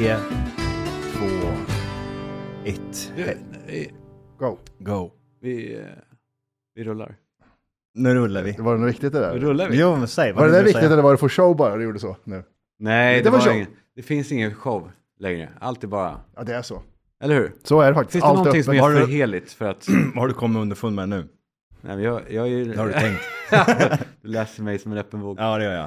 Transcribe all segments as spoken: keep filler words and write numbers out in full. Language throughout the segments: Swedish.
tre, två, ett. Go. Go. Vi, vi rullar. Nu rullar vi. Var det något viktigt det där? Nu rullar vi. Jo, men säg. Var det där viktigt säga? Eller var det för show bara du gjorde så nu? Nej, det, det, var var show. ingen, det finns ingen show längre. Allt är bara... Ja, det är så. Eller hur? Så är det faktiskt. Finns det Allt någonting öppet. som är Har för du- heligt för att... Har du kommit underfund med nu? Nej, men jag, jag är ju... Har du tänkt? Du läser mig som en öppen bok. Ja, det gör jag.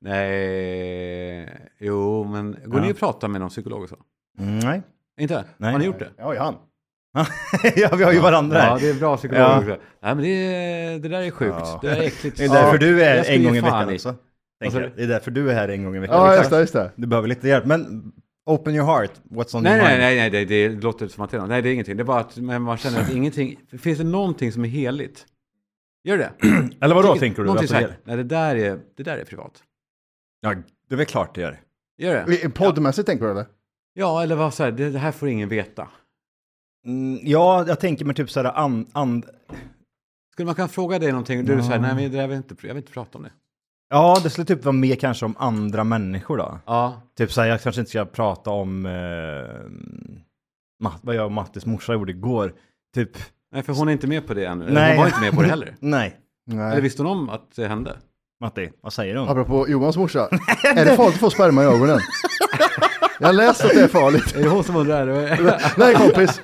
Nej, jo, men går Ja. ni och pratar med någon psykolog och så? Mm, nej. Inte? Nej. Har ni gjort det? Ja, ja, han. Ja, vi har ju varandra här. Ja, det är bra psykolog Ja. också. Nej, men det, det där är sjukt. Ja. Det där är äckligt. Det är därför du är Jag ska en ge gång i fan veckan i. också. Vad Tänker sa jag. du? Det är därför du är här en gång i veckan. Ja, Det är just klart. det, just det. Du behöver lite hjälp. Men open your heart. What's on Nej, your nej, mind? nej, nej, det, det låter som att det är något. Nej, det är ingenting. Det är bara att men man känner att ingenting... Finns det någonting som är heligt? Gör det? Eller vadå Tycker- tänker du? Någonting Att så det här, gäller? nej, det där är, det där är privat. Ja, det är väl klart det gör. Gör det? Poddmässigt tänker du eller? Ja, eller vad så här, det, det här får ingen veta. Mm, ja, jag tänker mig typ såhär and... and Skulle man kunna fråga dig någonting och du Ja. säger nej, men det där vill inte, jag vill inte prata om det. ja, det skulle typ vara mer kanske om andra människor då. Ja, Typ såhär, jag kanske inte ska prata om... Eh, Matt, vad jag och Mattis morsa gjorde igår. Typ... nej, för hon är inte med på det ännu. Eller Nej. hon var inte med på det heller. Nej. Eller Nej. visste hon om att det hände? Matti, vad säger hon? Apropå Johans morsa. Är det farligt att få sperma i ögonen? Jag har läst att det är farligt. Är det hon som undrar? Nej, kompis.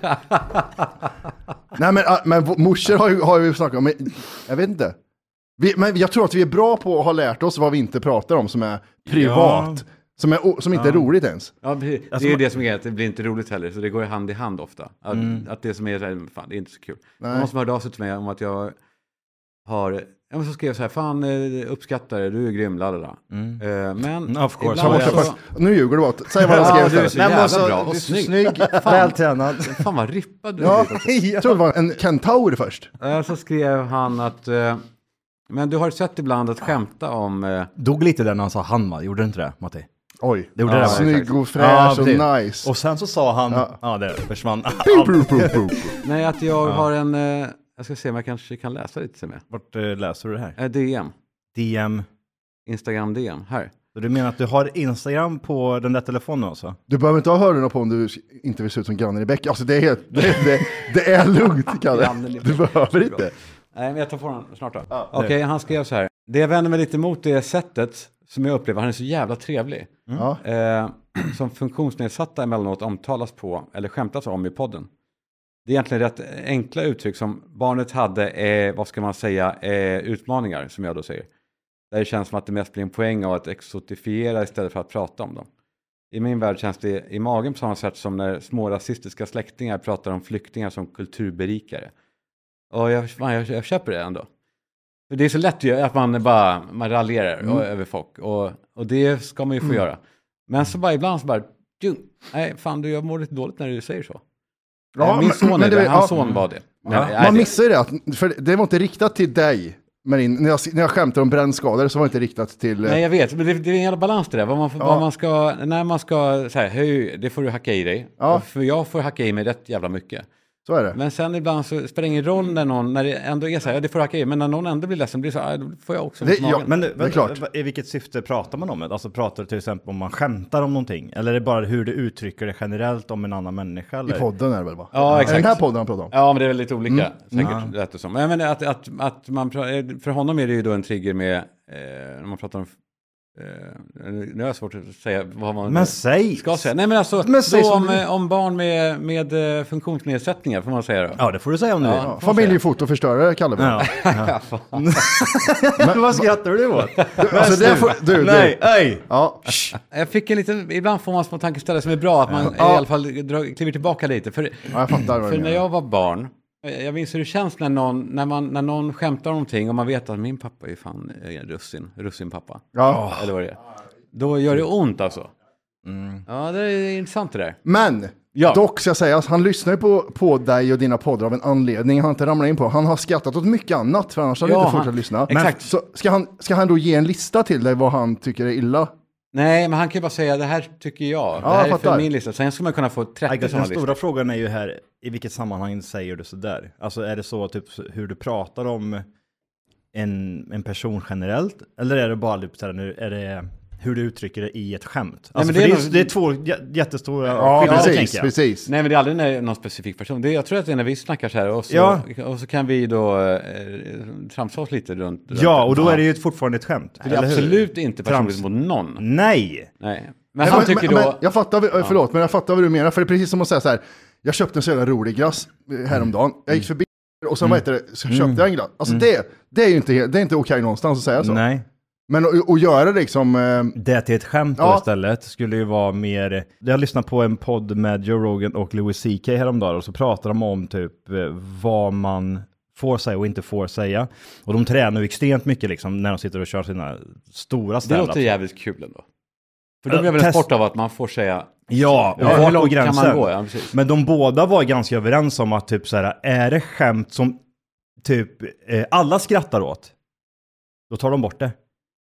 Nej, men, ah, men v- morsor har ju, har ju snackat om, men jag vet inte. Vi, men jag tror att vi är bra på att ha lärt oss vad vi inte pratar om som är privat. Som, är, o- som inte är roligt ens. Ja, precis. Det Alltså, är ju man- det som är att det blir inte roligt heller. Så det går ju hand i hand ofta. Att, att det som är så här, fan, det är inte så kul. Nej. Någon som hörde av sig till mig om att jag har... Ja, men så skrev jag så här, fan eh, uppskattar det, du är grym, lalala. Mm. Eh, men Of course. Så ibland måste är jag jag så... först, nu ljuger du bara. Säg vad jag Ja, skrev du är istället. så jävla så- bra du och är så snygg. snygg, Fan. vältränad. Fan vad rippad du Ja, är. jag tror det var en kentaur först. Eh, Så skrev han att... Eh, men du har sett ibland att skämta om... Eh, Dog lite där när han sa han, va? Gjorde du inte det, Matti? Oj, Det gjorde Ja, det, va? snygg och Ja, fräsch och precis. nice. Och sen så sa han, ja, Ja. det försvann. Puh, puh, puh, puh. nej, att jag har en... Eh, jag ska se om jag kanske kan läsa lite till mig. Vart eh, läser du det här? Eh, D M. D M. Instagram D M. Här. Så du menar att du har Instagram på den där telefonen alltså? Du behöver inte ha hörlurarna på om du inte vill se ut som grannen i bäck. Alltså det är helt, det, det, det är lugnt, Kalle. Grannen i Du bäck. behöver inte. Nej, men jag tar på den snart då. Ja, Okej, han skrev så här. Det jag vänder mig lite emot det sättet som jag upplever, han är så jävla trevlig. Ja. Eh, som funktionsnedsatta emellanåt omtalas på eller skämtas om i podden. Det är egentligen rätt enkla uttryck som barnet hade, eh, vad ska man säga, eh, utmaningar som jag då säger. Där det känns som att det mest blir en poäng av att exotifiera istället för att prata om dem. I min värld känns det i magen på samma sätt som när små rasistiska släktingar pratar om flyktingar som kulturberikare. Och jag, fan, jag, jag köper det ändå. För det är så lätt ju att man bara man raljerar Mm. över folk. Och, och det ska man ju få Mm. göra. Men så bara ibland så bara, du, nej fan du, jag mår lite dåligt när du säger så. Ja, Min men- son men är det, det- hans ja. son var det. Men, Ja. är Man det. missar ju det, att, för det var inte riktat till dig. Men när jag, när jag skämtar om brännskador så var det inte riktat till... Nej jag vet, men det, det är en jävla balans det där. Vad man, Ja. vad man ska, när man ska säga, höj, det får du hacka i dig. Ja. För jag får hacka i mig rätt jävla mycket. Så är det. Men sen ibland så spelar det ingen roll när någon, när det ändå är så här, ja, det får du hacka i. Men när någon ändå blir ledsen blir det så här, då får jag också Det- ont i ja, magen. Men Det är vänta, klart. va- i vilket syfte pratar man om det? Alltså pratar du till exempel om man skämtar om någonting? Eller är det bara hur du uttrycker det generellt om en annan människa? I Eller? podden är det väl va? Ja, Är det exakt. den här podden han pratar om? Ja, men det är väl lite olika, Mm. säkert, rätt och så. Men jag menar att, att, att man, pra- för honom är det ju då en trigger med, eh, när man pratar om, eh, nu är det svårt att säga vad man Men säg! ska säga. Nej, men alltså, Men säg då som om, du- eh, om barn med, med eh, funktionsnedsättningar, får man säga då? Ja, det får du säga om du Ja. vill. Ja, familjefotoförstörare kallar vi det. Ja. Ja. Men vad skrattar du åt? Alltså det får, du, du. Nej, nej! Ja. Jag fick en liten, ibland får man små tankeställare som är bra, att man eh, Ja. i alla fall drar, kliver tillbaka lite. För, Ja, jag fattar vad för du när menar. jag var barn, eh, jag minns hur det känns när någon, när man, när någon skämtar om någonting och man vet att min pappa är fan en russin, russinpappa. Ja. Eller vad det är. Då gör det ont alltså. Mm. Ja, det är intressant det där. Men, Ja. dock ska jag säga, att han lyssnar ju på, på dig och dina poddar av en anledning han inte ramlar in på. Han har skrattat åt mycket annat, för annars hade Ja, han inte fortsatt han- lyssna. exakt. Så ska han, ska han då ge en lista till dig vad han tycker är illa? Nej, men han kan ju bara säga det här tycker jag. Det jag här är för fattar. min lista. Sen ska man kunna få trettio Den sådana stora listor. frågan är ju här, i vilket sammanhang säger du sådär? Alltså är det så typ hur du pratar om en, en person generellt? Eller är det bara typ såhär, nu är det hur du uttrycker det i ett skämt. Nej, Alltså, men för det det, är är, nog- det är två jä- jättestora Ja, skillnader, precis, tänker jag. precis. Nej, men det är aldrig när någon specifik person. Det är, jag tror att det är när vi snackar så här och så, Ja. och så kan vi då eh, tramsa oss lite runt. Ja, runt. och då är det ju fortfarande ett skämt. Det är eller hur? absolut inte personligt Trams. mot någon. Nej! Nej. Men Nej, han men, tycker men, då... men, jag fattar, ja. förlåt, men jag fattar vad du menar. För det är precis som att säga så här, jag köpte en så jävla rolig glass häromdagen. Jag gick förbi och sen, vad heter det, så köpte jag en glass. Alltså det, det är ju inte, det är inte okej någonstans att säga så. Nej. Men att att göra det liksom... eh, Det till ett skämt då Ja. istället skulle ju vara mer... Jag lyssnade på en podd med Joe Rogan och Louis C K häromdagen och så pratar de om typ eh, vad man får säga och inte får säga. Och de tränar ju extremt mycket liksom när de sitter och kör sina stora Det stand-ups. låter jävligt kul ändå. För då Ja, blir väl en test- sport av att man får säga... Ja, och Ja, hur vart går långt kan gränsen? man gå? Ja, precis. Men de båda var ganska överens om att typ så här, är det skämt som typ eh, alla skrattar åt, då tar de bort det.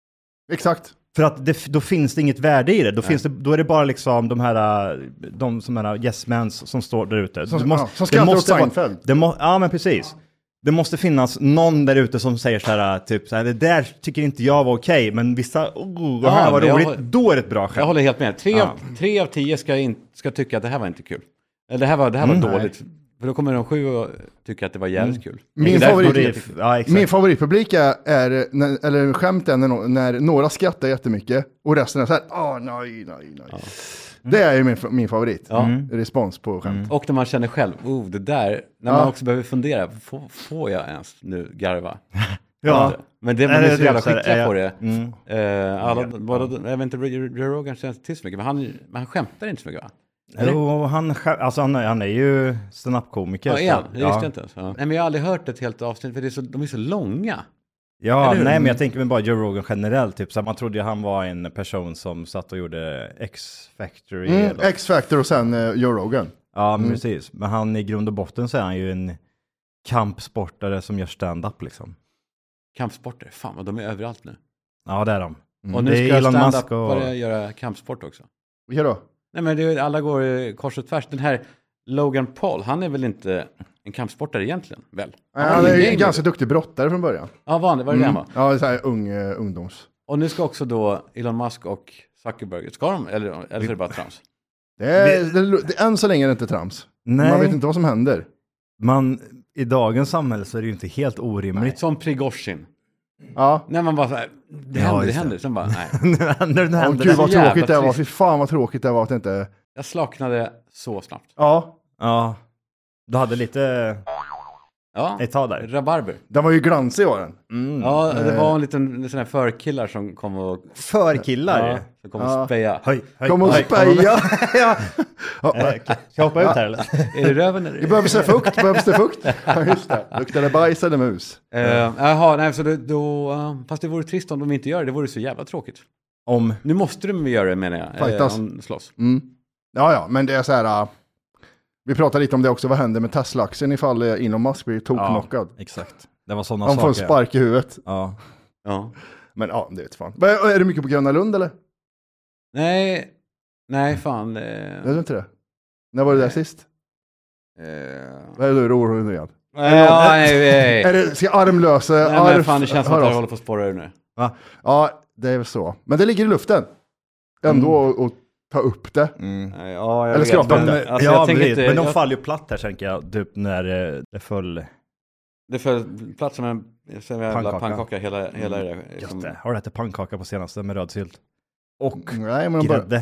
Exakt. För att det, då finns det inget värde i det. Då, finns det. då är det bara liksom de här, de som är yes mans som står där ute. Som, Det måste- ja, som det skrattar åt måste vara- Seinfeld. det må, Ja, men precis. Det måste finnas någon där ute som säger så här, typ så här, det där tycker inte jag var okej, men vissa, oh, det Ja, här var men jag roligt, håller- då är det ett bra Jag skämt. håller helt med. Tre, Ja. av, tre av tio ska, in, ska tycka att det här var inte kul. Eller det här var, det här var Mm. dåligt. För då kommer de sju och tycka att det var jävligt kul. Min Det är därför favorit- det är Det är- jättekul. ja, exakt. Min favoritpublik är, är när, eller skämt är när, no- när några skrattar jättemycket och resten är så här, åh nej, nej, nej. Det är ju min, min favorit. Ja. Mm. Respons på skämt. Och när man känner själv, oh, det där, när Ja. man också behöver fundera, får, får jag ens nu garva? Ja. Men det, man Eller är så typ jävla så här, skickliga är- på det. Mm. Eh, alla, bara, jag vet inte, Joe Rogan känns till så mycket, men han, men han skämtar inte så mycket va? Eller? Jo, han, skä- alltså han, är- han är ju stand-up-komiker. Ja, är han? så- Det visste jag inte ens. Ja. Nej, men jag har aldrig hört ett helt avsnitt, för det är så, de är så långa. Ja, Eller hur? nej, men jag tänker mig bara Joe Rogan generellt. Typ, så här, man trodde ju han var en person som satt och gjorde X-Factory. Mm, eller- X-Factor och sen uh, Joe Rogan. Ja, men precis. Men han i grund och botten så är han ju en kampsportare som gör stand-up liksom. Kampsporter, fan vad de är överallt nu. Ja, det är de. Och nu Det är ska Elon stand-up Musk och- börja göra kampsport också. Vilka då? Nej, men det är, alla går eh, kors och tvärs. Den här Logan Paul, han är väl inte en kampsportare egentligen, väl? Ja, han är ingen ju gäng, ganska väl? duktig brottare från början. Ja, vanligt, var det det han var? Ja, så här ung, uh, ungdoms. Och nu ska också då Elon Musk och Zuckerberg, ska de, eller, eller så är det bara trams? Det är, det, det, än så länge är det inte trams. Nej, Man vet inte vad som händer. man, i dagens samhälle så är det ju inte helt orimligt. Som Prigozhin. Ja. När man bara så här, det Ja, händer, det just det. händer. Sen bara, nej. Nu händer det. Åh, händer gud det. vad så jävla tråkigt det var. trist. Fy fan vad tråkigt det var att det inte... Jag slaknade så snabbt. Ja, Ja, du hade lite Ja, ett tag där. rabarber. den var ju glansig var den. Mm. Ja, det var en liten en sån här förkillar som kom och, För killar. ja, som kom och Ja. speja. Höj, höj, Kom och höj. speja. ja. Ja, Eh, Ska jag hoppa ut här eller? Är det röven eller? det behövs det fukt, behövs det fukt. Ja, just det. Luktar det bajs eller mus? Uh, jaha, nej, så det, då, uh, fast det vore trist om de inte gör det. Det vore så jävla tråkigt. Om... Nu måste de göra det, menar jag. Fightas. Eh, om slåss. Mm. Ja, ja, men det är så här... Uh, vi pratade lite om det också. Vad händer med Tesla-aktien ifall uh, Elon Musk blir toknockad? Exakt. Det var sådana Han får en saker. spark i huvudet. Ja. Ja. Men ja, det vet fan. Men, uh, är du mycket på Gröna Lund eller? Nej, nej fan. Eh, Är du inte det? När var du där Nej. sist? eh, Vad är du orolig igen? ja, nej, nej. Är det, ska armlösa... Nej, men arv- fan, det känns som hör att jag av- håller på att spåra ur nu. Ja, det är väl så. Men det ligger i luften. Ändå Mm. att ta upp det. Mm. Ja, jag Eller vet, skrapa men, det. alltså, ja, jag tänker precis. inte, Men de jag, faller ju platt här, tänker jag. Typ när eh, det föll. det föll plats som en som en jävla Pannkaka. pannkaka hela, hela det där. Just Som, det. Har du ätit pannkaka på senaste med röd sylt? Och Nej, men de bara, grädde.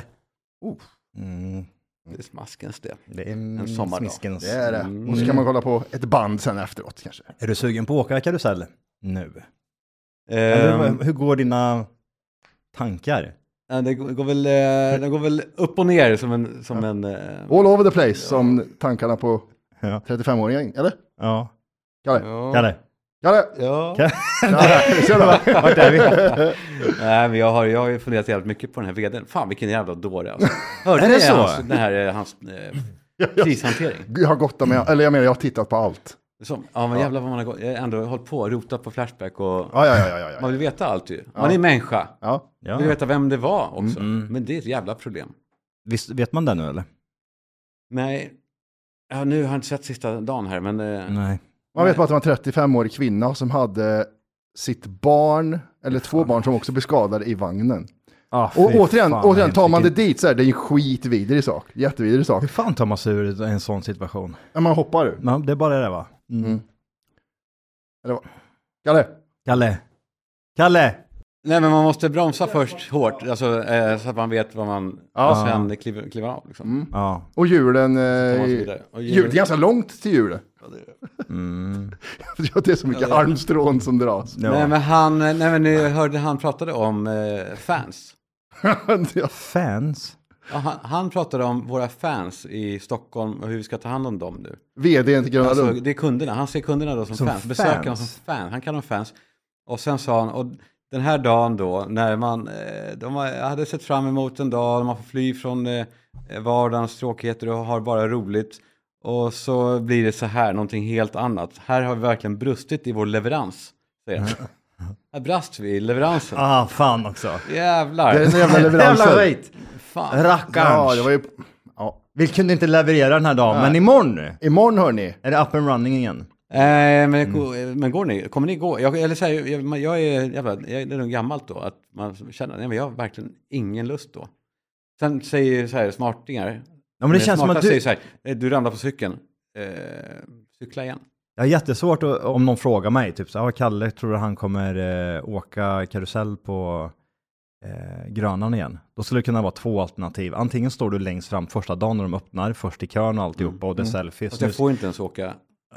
Mm. det är smaskens det. Det är En sommardag. smiskens. det är det. Mm. Och så kan man kolla på ett band sen efteråt kanske. Är du sugen på att åka karusell nu? Ehm, Eller hur går dina tankar? ja, det går går väl, eh, det går väl upp och ner som en... Som en eh, All over the place som tankarna på Ja. trettiofem-åringen, eller? Ja. Kalle? ja. Kalle? Kalle? Ja. Kalle? Ser du? Vart är vi? Nej, men jag har, jag har ju funderat jävligt mycket på den här vdn. Fan, vilken jävla dåre alltså. Hörde Är ni det så? Hans, den här, eh, hans eh, krishantering? Jag har gått med, eller jag menar jag har tittat på allt. Som, ja, men jävlar vad man har gått. Jag har ändå hållit på och rotat på Flashback och Ja, ja, ja, ja, ja. man vill veta allt ju. Man Ja. är människa. ja. Ja. Man vill veta vem det var också. Mm. Men det är ett jävla problem. Visst vet man det nu eller? Nej, ja, nu har jag inte sett sista dagen här, men... Eh, Nej. Man vet bara att det var en trettiofem-årig kvinna som hade sitt barn, eller två barn som också blev skadade i vagnen. Ah, Och fy återigen, fan, återigen tar man det vilken- dit så här, det är en skitvidrig sak. Jättevidrig sak. Hur fan tar man sig ur en sån situation? Ja, man hoppar ur. Ja, det är bara det va? Mm. Mm. Eller vad? Kalle? Kalle! Kalle! Nej, men man måste bromsa först hårt, alltså, eh, så att man vet vad man... Ja. Och sen kliver, kliver av. Liksom. Mm. Ja. Och hjulen... tar man sig Eh, vidare. Och hjul, det är ganska långt till hjulet. Mm. Det är så mycket armstrån som dras. Ja. Nej, men han, nej, men nu hörde han pratade om eh, fans. Ja. Fans? Ja, han, han pratade om våra fans i Stockholm och hur vi ska ta hand om dem nu. V D till Gröna Alltså, Lund. det är kunderna. Han ser kunderna då som, Som fans. Besökarna fans. som fan. Han kallar dem fans. Och sen sa han, och den här dagen då, när man eh, de hade sett fram emot en dag, man får fly från eh, vardagens tråkigheter och har bara roligt. Och så blir det så här, någonting helt annat. Här har vi verkligen brustit i vår leverans, säger han. Här brast vi i leveransen. Ah, fan också. Jävlar. Det är en jävla Jävla leveranser. skit! Fan. Rackarns! Ja, det var ju... Ja. Vi kunde inte leverera den här dagen, Nej. men imorgon nu Imorgon hörni. är det up and running igen. Eh, men, Mm. men går ni? Kommer ni gå? Jag, eller så här, jag, jag är jävla, jag, det är nog gammalt då, att man känner, nej men jag har verkligen ingen lust då. Sen säger så här smartingar, Ja, men det känns som smarta att du... säger så här, eh, du ramlar på cykeln, eh, cykla igen. Jag har jättesvårt att, om någon frågar mig, typ så här, Kalle, tror du han kommer eh, åka karusell på eh, Grönan igen? Då skulle det kunna vara två alternativ. Antingen står du längst fram första dagen när de öppnar, först i kön och alltihopa, och det är selfies. Fast jag får inte ens åka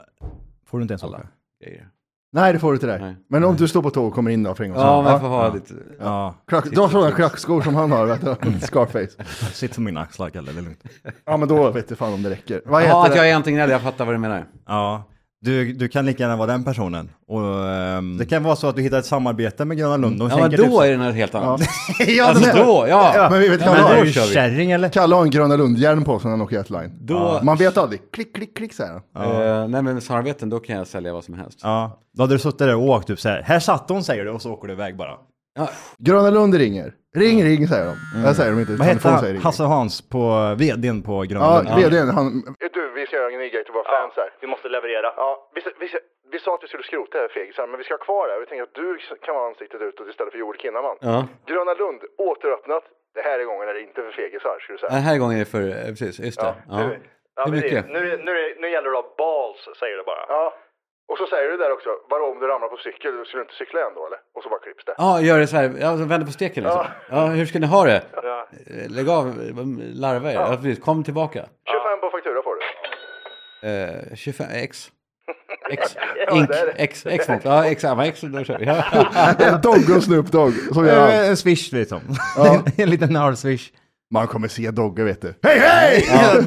får du inte ens alla åka. grejer. Nej, det får du inte där. Nej. Men om du står på tåg och kommer in då för en gång. Ja, så- men jag får ha lite... Ja, Klack, du har sådana klackskor som han har, vet du. Scarface. sitt på mina axlar, Kalle, det är lugnt. Ja, men då vet du fan om det räcker. Vad heter Ja, att det? jag är antingen eller, jag fattar vad du menar. Ja, du, du kan lika gärna vara den personen. Och, ehm, det kan vara så att du hittar ett samarbete med Gröna Lund. De Ja, men tänker då typ- är det något helt annat. ja, Alltså den är- då, ja. Ja, men vi vet Ja, Kalle men har är då du kör vi. kärring eller? Kalle har en Gröna Lund-hjärn på sig när han åker jetline. Då, Man vet aldrig. Klick, klick, klick säger han. eh, nej men med samarbeten, då kan jag sälja vad som helst. Ja, då hade du suttit där och åkt typ så här. Här satt hon, säger du, och så åker du iväg bara. Ja, Gröna Lund ringer. Ring, ring säger de. Det säger de inte. Vad heter Telefon säger han? ring. Hasse Hans på vdn på Gröna Ja, Lund. vdn han... Du, vi ska göra en ny grej till våra fans här. Vi måste leverera. Ja, vi, vi, vi sa att vi skulle skrota det här fegisar, men vi ska ha kvar det. Vi tänker att du kan vara ansiktet utåt istället för Joel Kinnaman. ja. Gröna Lund, återöppnat. Det här är gången är det inte för fegisar, skulle du säga. Den här gången är det för, eh, precis, just det. Ja. Ja, Hur men mycket? Det, nu, nu, nu gäller det att ha balls, säger du bara. Ja. Och så säger du där också, vadå om du ramlar på cykel, du skulle inte cykla igen då eller? Och så bara klipps det. Ja, gör det så här, ja, så vänder på steken liksom. Ja, hur ska ni ha det? Ja. Eh, Lägg av, larva er. Ja, precis, kom tillbaka. tjugofem på faktura får du. Eh, tjugofem, X. X, Ja, Ink, det är det. X, X, X, ja, X, ja, X, då kör vi. Ja. Dogge och Snoop Dogg, så gör han. Eh, En swish liksom. Ja. En liten nörswish. Man kommer se Dogge vet du. Hej hej!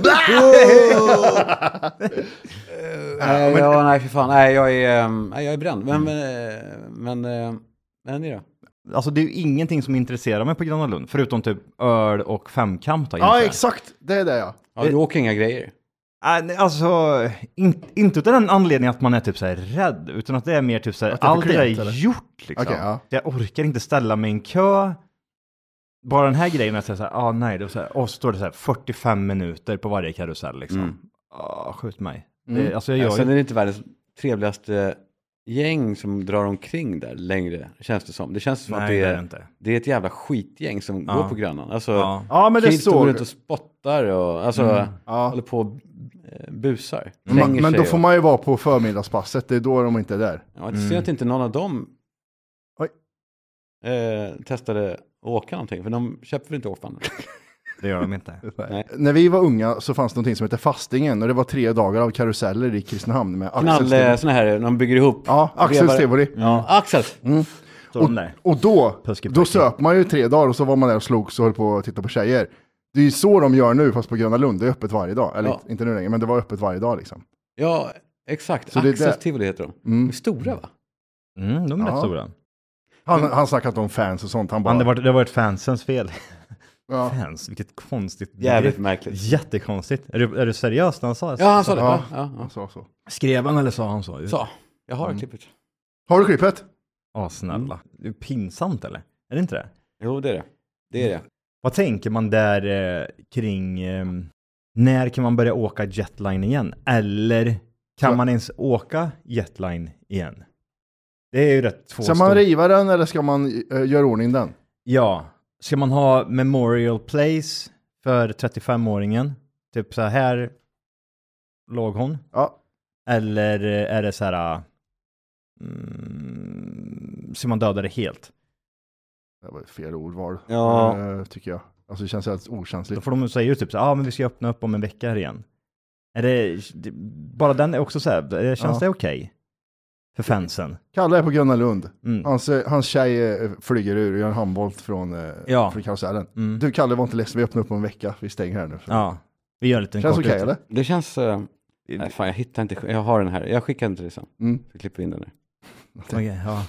Nej, ja, nej, för fan. Nej, jag är, um, nej, jag är bränd. Men, men, eh, men, eh, men ni då? Alltså det är ju ingenting som intresserar mig på Gröna Lund, förutom typ öl och femkamp. Då, Ja egentligen. exakt, det är det ja. Ja, du åker inga grejer. Äh, nej, alltså, in, inte utan den anledningen att man är typ så här rädd, utan att det är mer typ så här, Att det är för allt det där klent, är eller? gjort liksom. Okej, ja. Jag orkar inte ställa mig i en kö. Bara den här grejen att säga så här, ah nej, det är så här, och så står det så här fyrtiofem minuter på varje karusell liksom. Mm. Ah, skjut mig. Mm. Det, alltså jag gör Sen ju... är det inte världens trevligaste gäng som drar omkring där längre, känns det som. Det känns som Nej, att det det är är, det inte. det är ett jävla skitgäng som Ja. går på Grönan. Alltså, Ja. Ja men det kids som går såg. runt och spottar och alltså, Mm. Ja. håller på och eh, busar. Men, Slänger men sig då får och- man ju vara på förmiddagspasset, det är då de inte är där. Ja, det ser att inte någon av dem Oj. eh, testade att åka någonting, för de köper väl inte åkband. Det gör de inte. Nej. När vi var unga så fanns det någonting som heter fastingen och det var tre dagar av karuseller i Kristinehamn med Knall, Axels eh, Tivoli. såna här, de bygger ihop. Ja, Axels Vevare. Tivoli. Ja, Axel! Så de där. Och då, Puski då puski. söp man ju tre dagar och så var man där och slogs och höll på att titta på tjejer. Det är ju så de gör nu fast på Gröna Lund, det är öppet varje dag. Eller Ja. inte nu längre, men det var öppet varje dag liksom. Ja, exakt. Så det är Axels det. Tivoli heter de. Mm. De är stora va? Mm, de är Ja. rätt stora. Han, han snackade inte om fans och sånt, han bara... Men det var, det var ett fansens fel. ja. Fans, vilket konstigt Jävligt begrepp. märkligt. Jättekonstigt. Är du, är du seriös när han sa det? Ja, han sa det. Ja. Ja, ja, Han sa så. Skrev han eller sa han så? ja. Så, jag har Mm. klippet. Har du klippet? Ja, snälla. Det är pinsamt eller? Är det inte det? Jo, det är det. Det är det. Vad tänker man där eh, kring eh, när kan man börja åka jetline igen? Eller kan Så- man ens åka jetline igen? Det är ju rätt två Ska stor- man riva den eller ska man uh, göra ordning den? Ja, Ska man ha Memorial Place för trettiofemåringen? Typ så här låg hon? Ja. Eller är det så här... Mm, ska man döda det helt? Det var ett fel ordval, Ja. eh, tycker jag. Alltså det känns helt Då okänsligt. får de säga ju typ så ja ah, men vi ska öppna upp om en vecka här igen. Är det, det bara den är också så här, det känns Ja. det okej? Okay? För fansen. Kalle är på Gröna Lund. Mm. Hans, eh, hans tjej eh, flyger ur och gör en handboll från, eh, Ja. från karusellen. Mm. Du Kalle var inte ledsen, vi öppnar upp om en vecka. Vi stänger här nu. Ja, vi gör en liten Känns kort okej ut- eller? Det känns... Uh, nej, fan, jag hittar inte... Jag har den här. Jag skickar den till dig sen. Mm. Så klipper vi in den nu. Okej, ja.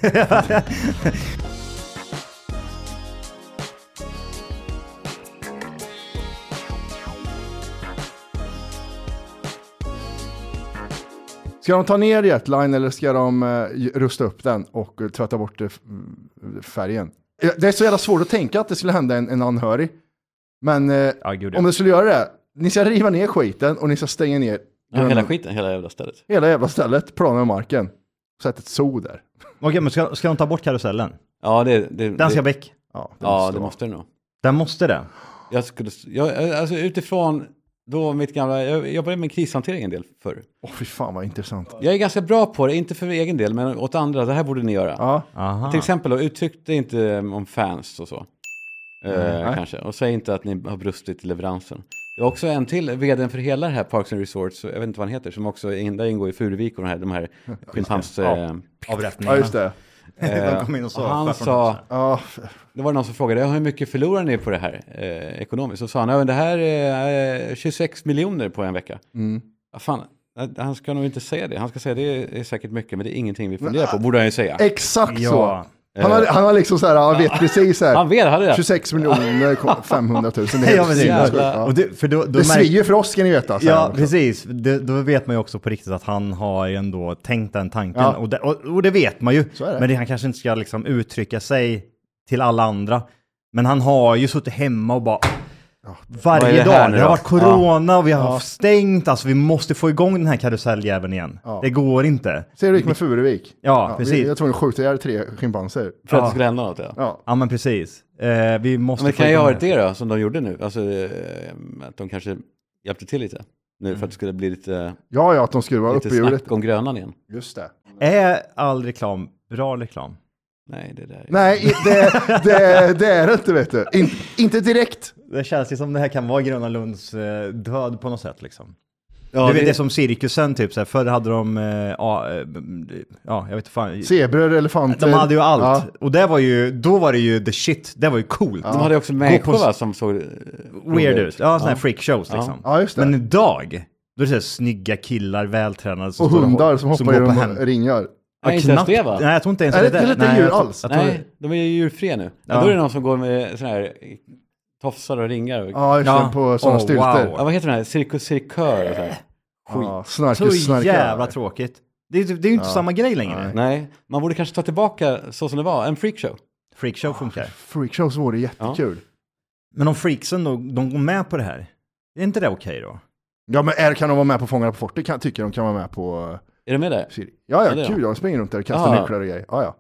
Ska de ta ner Jetline eller ska de eh, rusta upp den och uh, tvätta bort uh, färgen? Eh, Det är så jävla svårt att tänka att det skulle hända en, en anhörig. Men eh, Ja, gud, ja. om det skulle göra det, ni ska riva ner skiten och ni ska stänga ner Ja, hela Gröna- skiten, hela jävla stället. hela jävla stället, plana med marken. Sätt ett zoo där. Okej, men ska, ska de ta bort karusellen? Ja, det... det Den ska det, väck. Ja, det Ja, måste det vara. måste det nog. Den måste det. Jag skulle... Jag, alltså utifrån då mitt gamla... Jag jobbade med krishantering en del förr. Åh fy fan vad intressant. Jag är ganska bra på det, inte för egen del, men åt andra. Det här borde ni göra. Ja, Aha. Till exempel då, uttryckte inte om fans och så. Eh, Nej. kanske. Och säg inte att ni har brustit i leveransen. Jag har också en till, vdn för hela det här Parks and Resorts, jag vet inte vad han heter, som också in, där ingår i Furuvik och de här, de här schimpans... Ja. Eh, Avrättningarna. ja just det. De kom in och och sa. han sa, Ja, det var någon som frågade, hur mycket förlorar ni på det här eh, ekonomiskt? Så sa han, ja, men det här är eh, tjugosex miljoner på en vecka. mm. Ja, fan, han ska nog inte säga det. Han ska säga, det är säkert mycket, men det är ingenting vi funderar på, borde han ju säga. Exakt Ja. så. Han har, han har liksom så här, han vet precis så här. Han vet, hade det. tjugosex miljoner femhundratusen. Det är Ja, helt men det, sinnessjukt. jävla- Ja. och det, för då, då Det märk- sviger ju för oss ska ni veta. Så här Ja, också. precis. Det, då vet man ju också på riktigt att han har ju ändå tänkt den tanken. Ja. Och, det, och, och det vet man ju. Så är det. Men det, han kanske inte ska liksom uttrycka sig till alla andra. Men han har ju suttit hemma och bara... Vad är Varje det här dag. nu Det har då? varit corona och vi har Ja. haft stängt. Alltså vi måste få igång den här karuselljäveln igen. Ja. Det går inte. Ser du gick med Furuvik? Ja, precis. vi- Jag tror att skjuta ihjäl tre schimpanser. För att Ja. det skulle hända något, ja. Ja. Ja, men precis. Eh, vi måste Men få kan jag igång ha det då, som de gjorde nu? Alltså, eh, att de kanske hjälpte till lite. Nu för att det skulle bli lite, ja, ja, att de skulle vara lite uppe i hjulet. snack om Grönan igen. Just det. Är all reklam bra reklam? Nej, det där. Nej, i- det, det, det är det inte, vet du. In, inte direkt. Det känns ju som det här kan vara Gröna Lunds eh, död på något sätt liksom. Ja, du vet det- det är som cirkusen typ, så här, förr hade de, eh, ja, eh, ja, jag vet inte fan. Zebror, elefanter. De hade ju allt. Ja. Och det var ju, då var det ju the shit, det var ju coolt. De hade också Gå människor på- va, som såg eh, Weird roliga ut. Ja, sådana här Ja. freakshows Ja. liksom. Ja, just det. Men idag, då är det så här snygga killar, vältränade. som Och står hundar som hoppar går på genom hem- ringar. Nej, inte ens det, va? Nej, jag tror inte ens Är det det inte där. lite Nej, djur jag tror- alls? jag tror- Nej, de är ju djurfria nu. Ja. Ja. Då är det någon som går med sådana här tofsar och ringar. Och, Ja, just Ja. det, på sådana Åh, stylter. wow. ja, vad heter den här? Cirkus cirkör och så här. Ja, Så snarkus, snarkar. jävla tråkigt. Det är, det är ju inte Ja. samma grej längre. Nej. Nej, man borde kanske ta tillbaka så som det var, en freakshow. Freakshow funkar. Freakshows vore jättekul. Men om freaksen då, de går med på det här, är inte det okej då? Ja, men är, kan de vara med på Fångarna på fortet? Kan, tycker de kan vara med på... Är du med där? Siri. Ja, Ja, ja, det är kul. de. Jag springer runt där och kastar Ja. nycklar och grejer. Ja, ja.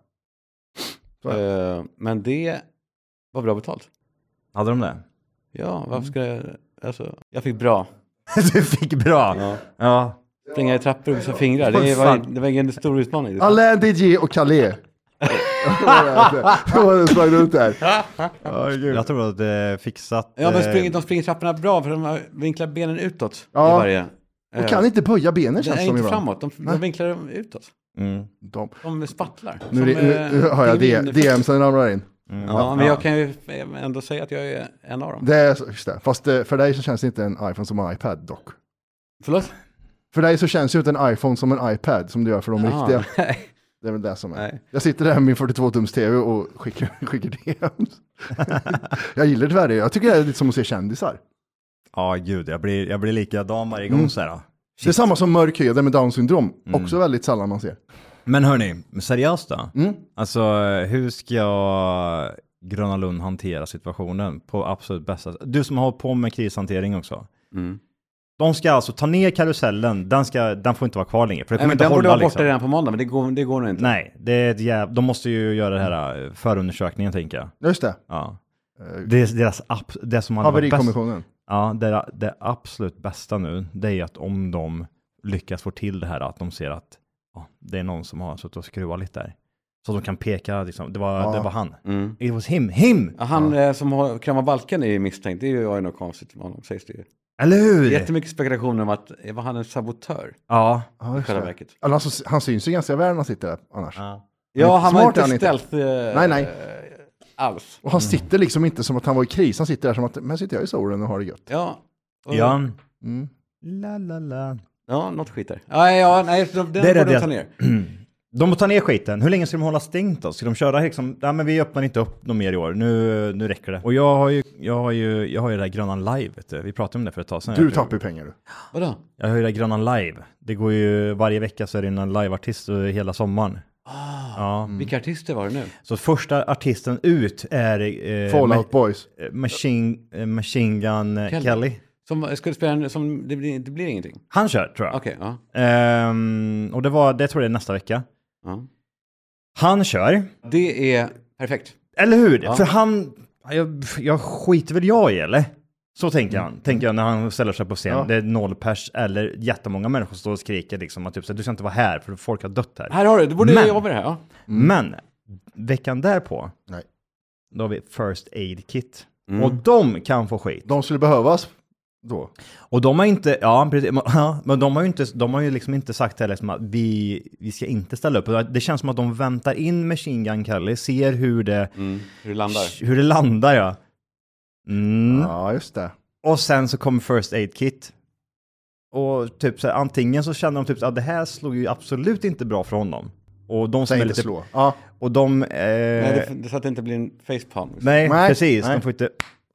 Så är Eh, men det var bra betalt. Hade de det? Ja, varför ska jag... Alltså, jag fick bra. Du fick bra. Ja. Ja. Springa i trappor och visa fingrar. Det var, det var ingen stor utmaning. Alain, D J och Calais. De sprang runt där. Jag tror att det är fixat. Ja, men eh, springer, de springer trapporna bra för de har vinklar benen utåt. Ja. I varje. Och kan inte böja benen det känns är det som inte ibland. framåt, de, Nej. de vinklar dem utåt. Mm. De. De spattlar. Nu, Som, är det- eh, nu, nu har jag D- pingvin. D M som ramlar in. Mm. Ja, men jag kan ju ändå säga att jag är en av dem. Det är så- just det. Fast eh, för dig så känns det inte en iPhone som en iPad dock. Förlåt? För dig så känns ju inte en iPhone som en iPad som du gör för de Jaha, riktiga. nej. Det är väl det som är. Nej. Jag sitter där med min fyrtiotvå tums tv och skickar, skickar D Ms. Jag gillar tyvärr det. Jag tycker det är lite som att se kändisar. Ja, gud, jag blir, jag blir likadan varje gång Mm. så här. Då. Det är samma som mörk hy, det med Down syndrom. Mm. Också väldigt sällan man ser. Men hörni, seriöst då? Mm. Alltså, hur ska Gröna Lund hantera situationen på absolut bästa sätt? Du som har hållit på med krishantering också. Mm. De ska alltså ta ner karusellen, den, ska, den får inte vara kvar längre. För det Nej, kommer men inte den borde hålla vara borta liksom. redan på måndag, men det går, det går nog inte. Nej, det är ett jäv... de måste ju göra det här eh, förundersökningen tänker jag. Just det. Ja. Det är deras app, det som hade varit bäst. Haverikommissionen. Ja, det, det absolut bästa nu, det är att om de lyckas få till det här, att de ser att ja, det är någon som har suttit och skruvat lite där. Så de kan peka, liksom, det var, Ja. det var han. Mm. It was him, him! Ja, han eh, som har kramar balken är misstänkt. Det är ju något konstigt med honom, sägs det ju. Eller hur? Jättemycket spekulationer om att eh, var han en sabotör Ja. Ja, i just själva det. verket. Alltså, han syns ju ganska väl när han sitter där annars. Ja. Ja, han var Smart är inte han inte. stealth eh, Nej, nej. alls. Och han sitter liksom inte som att han var i kris. Han sitter där som att, men sitter jag i solen och har det gött. Ja. Och, Ja. Mm. La, la, la. Ja, något skit där. Ja, ja, nej, den Det är borde det de ta det- ner. De måste ta ner skiten. Hur länge ska de hålla stängt då? Ska de köra liksom, ja men vi öppnar inte upp något mer i år. Nu, nu räcker det. Och jag har ju, jag har ju, jag har ju det där Grönan Live, vet du. Vi pratade om det för ett tag sedan. Du jag, tappar ju pengar du. Vadå? jag har ju det där Grönan Live. Det går ju, varje vecka så är det en liveartist hela sommaren. Ah, Ja. Vilka artister var det nu? Så första artisten ut är eh, Fallout Boys. Ma- Machine, eh, Machine Gun eh, Kelly. Kelly. Som skulle spela en, som, det blir, det blir ingenting. Han kör, tror jag. Okej, ja. Ehm, och det var, det tror jag är nästa vecka. ja. Han kör. Det är perfekt. Eller hur? Ja. För han, jag, jag skiter väl jag i, eller? Så tänker han. Tänker jag när han ställer sig på scen. Ja. Det är noll pers eller jättemånga människor som står och skriker liksom att typ, så här, du ska inte vara här för folk har dött här. Här har du, du borde Men- jobba med det här. Ja. Men veckan därpå, Nej. då har vi First Aid Kit. Mm. Och de kan få skit. De skulle behövas då. Och de har inte, ja, precis, men- ja, men de har ju inte, de har ju liksom inte sagt heller liksom att vi, vi ska inte ställa upp. Det känns som att de väntar in Machine Gun Kelly, ser hur det, Mm. Hur det landar. hur det landar, ja. Mm. Ja, just det. Och sen så kommer First Aid Kit. Och typ så här, antingen så känner de typ att ah, det här slog ju absolut inte bra för honom. Och de som Säg är inte lite, slå. Ja. och de, eh, Nej, nej, det, det, så att det inte blir en facepalm. nej, Nej, precis, nej. de får inte,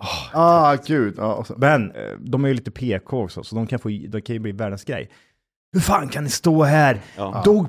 Ah, gud. Ja, och så. men eh, de är ju lite P K också, så de kan få, de kan ju bli världens grej. Hur fan kan ni stå här? Ja. Dog,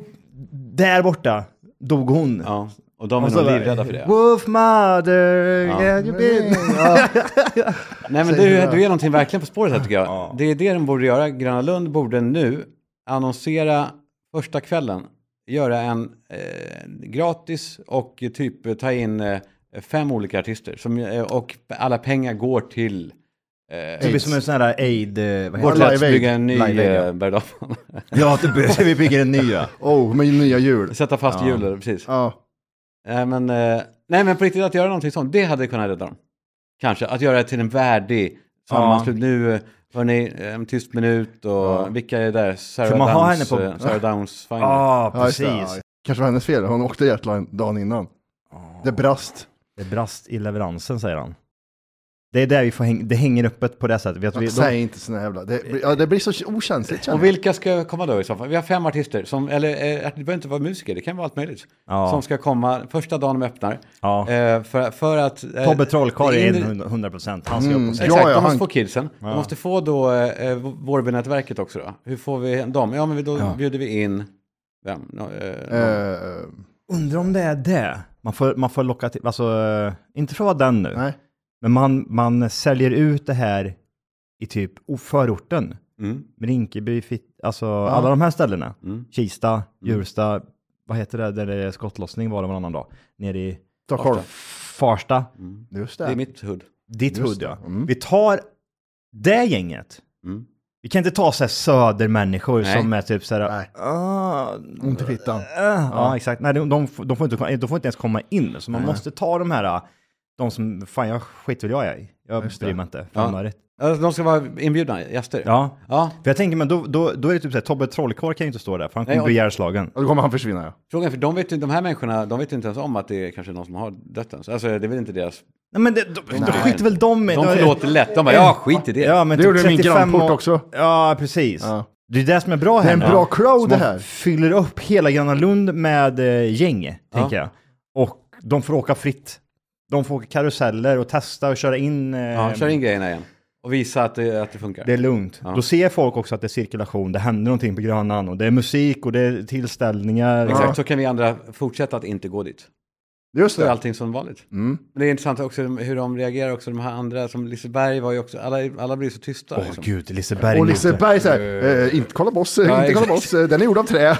där borta, dog hon. Ja. Och de är Och så nog bara, livrädda för det. Wolf mother, Ja. yeah, you been. Ja. Nej, men du, Säger det. du är någonting verkligen på spåret här tycker jag. Ja. Det är det de borde göra. Gröna Lund borde nu annonsera första kvällen. Göra en eh, gratis och typ ta in eh, fem olika artister. Som, eh, och alla pengar går till... Eh, Det blir som en sån här aid, eh, vad Vårt heter det? Live lätt Aid. bygga en ny Live Aid, ja. eh, berg och dalbana. Ja, det blir, vi bygger en ny. Ja. Oh, med nya hjul. Sätta fast Ja. hjulet, precis. Ja. Eh, men, eh, nej, men på riktigt att göra någonting sånt, det hade kunnat rädda dem. Kanske, att göra det till en värdig sammanslut. Nu, eh, hörni, en tyst minut och Ja. vilka är där? Sarah För man har Downs, henne på- eh, Sarah Downs Finer. Ja, Ja, just det. precis. Ja. Kanske var hennes fel. Hon åkte hjärtline dagen innan. Det brast. Det brast i leveransen, säger han. Det är där vi får häng, det hänger öppet på det sättet. Vi, att vi, de, Säg inte såna jävla... Det, blir- ja, det blir så okänsligt känner Och jag. vilka ska komma då i så fall? Vi har fem artister, som, eller eh, det behöver inte vara musiker, det kan vara allt möjligt. ja, Som ska komma första dagen de öppnar. ja. Eh, för, för att... Eh, Tobbe Trollkarl det är inre- en hundra procent. Han ska Mm. upp på scen. Exakt, Ja, ja, de måste han- få kidsen. Ja. De måste få då eh, Vårbynätverket också då. Hur får vi dem? Ja, men vi- då Ja. bjuder vi in... Vem? No, eh, någon. Eh, Undrar om det är det. Man får, man får locka till, alltså, eh, inte för att vara den nu. nej. Men man, man säljer ut det här i typ o- förorten. Mm. Rinkeby, Fitt, alltså alla de här ställena. Mm. Kista, Djursta, vad heter det där det är skottlossning var det varannan dag? Nere i Stockholm. Farsta. Mm. Just Det det. är mitt hood. Ditt Just hood, det. ja. Mm. Vi tar det gänget. Mm. Vi kan inte ta så här södermänniskor Nej. som är typ så här. Nej. Ah, Ont i fittan. ah, ja, exakt. Nej, de, de, de, får inte, de får inte ens komma in. Så man Nej. måste ta de här, de som, fan jag skiter väl jag i. Jag Just det. bryr mig inte. Ja. Fan vad rätt. Alltså, de ska vara inbjudna gäster. Ja, Ja. för jag tänker, men då, då, då är det typ så här, Tobbe Trollkarl kan ju inte stå där, för han kommer Nej, och- bli ihjärslagen. Och då kommer han försvinna, ja. Frågan, för de, vet, ju- de här människorna, de vet inte ens om att det är kanske någon som har dött ens. Alltså det är väl inte deras... Nej, men det, då, då Nej. skiter väl de i. De då- förlåter lätt. De bara, ja skit i det. Ja, men Det typ gjorde min trettiofem grannport år- också. Ja, precis. Ja. Det är det som är bra Det är här en nu. bra crowd Så det man här. fyller upp hela Gröna Lund med eh, gäng, tänker jag. Och de får åka fritt. De får åka karuseller och testa och köra in. Eh, Ja, kör in grejerna igen. Och visa att det, att det funkar. Det är lugnt. Ja. Då ser folk också att det är cirkulation, det händer någonting på Grönan och det är musik och det är tillställningar. Exakt, Ja. så kan vi andra fortsätta att inte gå dit. Just Så är det. allting som vanligt. Mm. Men det är intressant också hur de reagerar också, de här andra, som Liseberg var ju också, alla, alla blir så tysta. Åh liksom. gud, Liseberg. Och Liseberg säger, eh, inte kolla på oss, Ja, inte kolla på exakt. oss, eh, den är gjord av trä.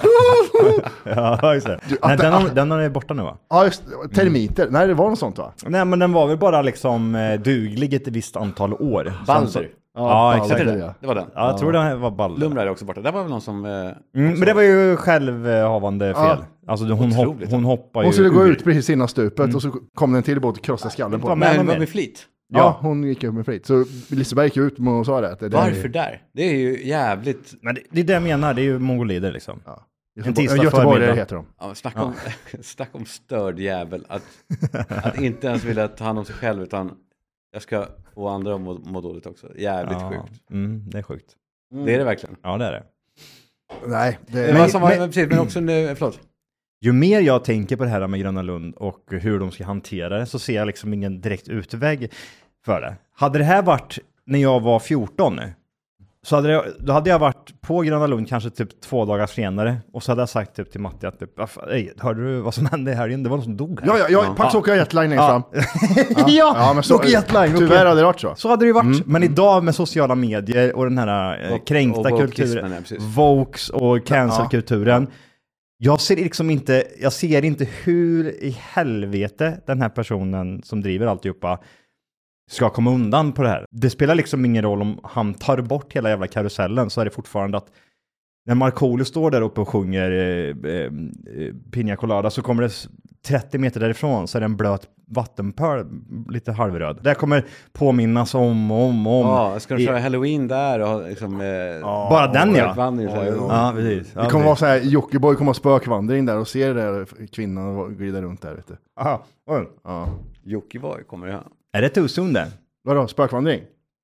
Ja, just det. Du, Nej, att- den, har, att- den har är borta nu va? Ja, just termiter. Nej, det var något sånt va? Nej, men den var väl bara liksom eh, duglig ett visst antal år. Sen Balder. så- Ja, Ja, Balder, exakt. ja. Det var den. Ja, jag tror den var Balder. Lumra är också borta. Det var väl någon som... Eh, Mm, men det var ju självhavande fel. Ja. Alltså hon, hopp, Otroligt. hon hoppar ju Hon skulle gå ur. ut precis innan stupet och så kom den till båt och krossade skallen på Var henne. med men någon var mer? med flit. Ja, hon gick upp med flit. Så Liseberg gick ut och sa det. Att det där Varför är- där? Det är ju jävligt... Men det, det är det jag menar, det är ju mongolider liksom. Ja. En tisdag Göteborg förmiddag. heter de. Ja, snacka, om, snacka om störd jävel. Att, att inte ens vilja ta hand om sig själv, utan jag ska få andra att må, må dåligt också. Jävligt Ja, sjukt. mm, det är sjukt. Det är det verkligen. Ja, det är det. Nej, det Det är... var Men- samma, men- precis, men också nu, förlåt. Ju mer jag tänker på det här med Gröna Lund och hur de ska hantera det så ser jag liksom ingen direkt utväg för det. Hade det här varit när jag var fjorton nu, så hade jag, då hade jag varit på Gröna Lund kanske typ två dagar senare och så hade jag sagt typ till Matti att typ, "Ey, hörde du vad som hände här inne? Det var någon som dog här." Ja, ja, ja, Pax åker jetline längst fram. ja, Ja, men så, åker jetline, tyvärr okej. hade det varit så. Så hade det ju varit. Men idag med sociala medier och den här eh, Och- kränkta och wokeismen, kulturen, ja, precis. vokes och cancel-kulturen. Jag ser liksom inte, jag ser inte hur i helvete den här personen som driver alltihopa ska komma undan på det här. Det spelar liksom ingen roll om han tar bort hela jävla karusellen, så är det fortfarande att när Markoolio står där uppe och sjunger eh, eh, Pina Colada, så kommer det trettio meter därifrån så är det en blöt vattenpöl, lite halvröd. Det kommer påminnas om och om och om. Ja, ska de I- köra Halloween där och liksom... Eh, Bara den ja. Vandring, så här. Ja, precis. Ja, Det kommer precis. vara så här, Jockiboi kommer ha spökvandring där och ser det där kvinnan glida runt där, vet du. Aha. Oj. Ja. Jockiboi kommer det ha. Är det too soon det? Vadå, spökvandring?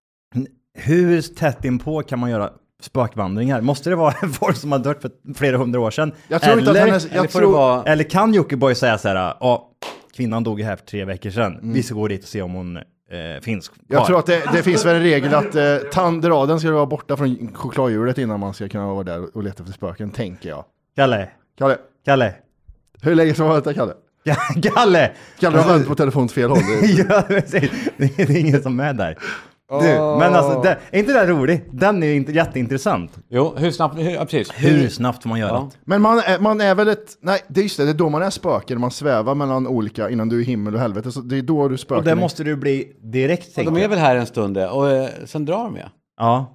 Hur tätt inpå kan man göra spökvandringar? Måste det vara folk som har dött för flera hundra år sedan? Jag tror inte att eller, hennes... Eller Jag får det tror... vara... eller kan Jockiboi säga så här, ja, kvinnan dog ju här för tre veckor sedan. Mm. Vi ska gå dit och se om hon eh, finns kvar. Jag tror att det, det finns väl en regel att eh, tandraden ska vara borta från chokladhjulet innan man ska kunna vara där och leta efter spöken, tänker jag. Kalle, Kalle, Kalle, hur länge ska man vänta, Kalle? Kalle! Kalle har vänt på telefons fel håll. Det- ja, precis. det är ingen som är där. Du, men alltså, det, är inte det roligt? Den är ju inte jätteintressant. Jo, hur snabbt... Hur, ja, precis. Hur snabbt får man göra Ja. det? Men man är, man är väl ett... Nej, det är just det, det är då man är spöken, man svävar mellan olika innan du är himmel och helvete. Så det är då du spöken. Och det måste du bli direkt, Och tänker de är jag. väl här en stund det, och eh, sen drar de ja. Ja.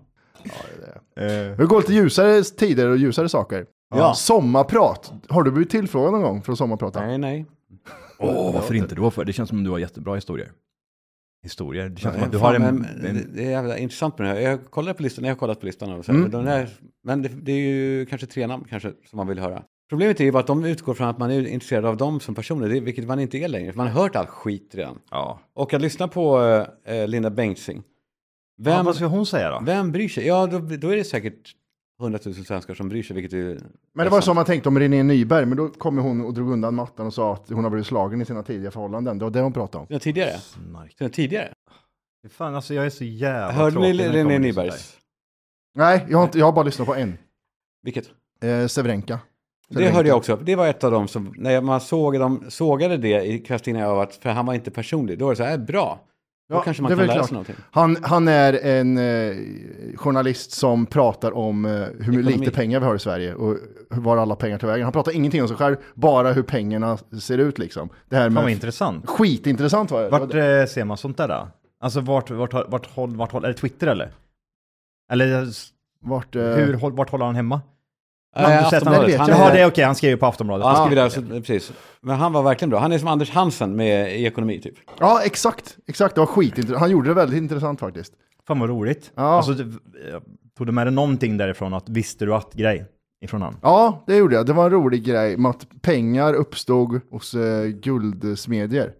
Det går lite ljusare tider och ljusare saker. Ja. Sommarprat. Har du blivit tillfrågad någon gång från sommarprata? Nej, nej. Åh, varför inte då för? Det känns som om du har jättebra historier. Historier. Det känns som att du Fan, har en... men, en det, det är jävla intressant med det här. Jag kollar på listan, jag har kollat på listan. Och så, Mm. de där, men det, det är ju kanske tre namn kanske som man vill höra. Problemet är ju bara att de utgår från att man är intresserad av dem som personer, det, vilket man inte är längre. För man har hört all skit redan. ja. Och att lyssna på eh, Linda Bengtzing. Vem, ja, Vem, vad ska hon säga då? vem bryr sig? Ja, då, då är det säkert hundratusen svenskar som bryr sig, vilket är... Men det var så man tänkte om René Nyberg, men då kom hon och drog undan mattan och sa att hon har blivit slagen i sina tidiga förhållanden. Det var det hon pratade om. Sina tidigare? Snark. Sina tidigare? Fan, alltså jag är så jävla Hörde ni tråkig när det René kommer till Nybergs? Nej, jag har, inte, jag har bara lyssnat på en. Vilket? Eh, Sevrenka. Det hörde jag också. Det var ett av dem som, när man såg dem, sågade det i Kristina av att, för han var inte personlig, då var det så här, bra. Då Ja, kanske man det är kan väl lära klart. sig någonting. Han, han är en eh, journalist som pratar om eh, hur Ekonomi. lite pengar vi har i Sverige och hur- var alla pengar tar vägen. Han pratar ingenting om sig själv, bara hur pengarna ser ut liksom. Det här Fan vad med intressant. skitintressant var det. Vart eh, ser man sånt där då? Alltså vart, vart, vart, vart, håll, vart håll, är det Twitter eller? Eller Vart, eh, hur, håll, vart håller han hemma? Nej, du sett han- Aftonbladet. vet Han, jag. Jaha, är- det är okej, han skrev ju på Aftonbladet. han Ja. skriver där, så, precis. Men han var verkligen bra. Han är som Anders Hansen med i ekonomi typ. Ja, exakt. Exakt, det var skitintressant. Han gjorde det väldigt intressant faktiskt. Fan vad roligt. Ja. Alltså, det- jag tog du med dig någonting därifrån att visste du att grej ifrån han? Ja, det gjorde jag. Det var en rolig grej med att pengar uppstod hos eh, guldsmedjor.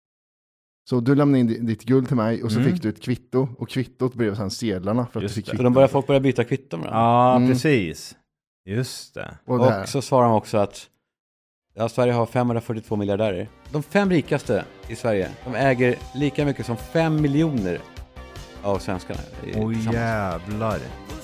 Så du lämnade in di- ditt guld till mig och så Mm. fick du ett kvitto. Och kvittot blev sen sedlarna för att Just du fick det. Så kvitto. de börjar, folk börjar byta kvitton med varandra. Ja, Mm. precis. Just det. Och det här. Och så svarar de också att ja, Sverige har femhundrafyrtiotvå miljardärer. De fem rikaste i Sverie, de äger lika mycket som fem miljoner av svenskarna. i- Oj tillsammans. jävlar.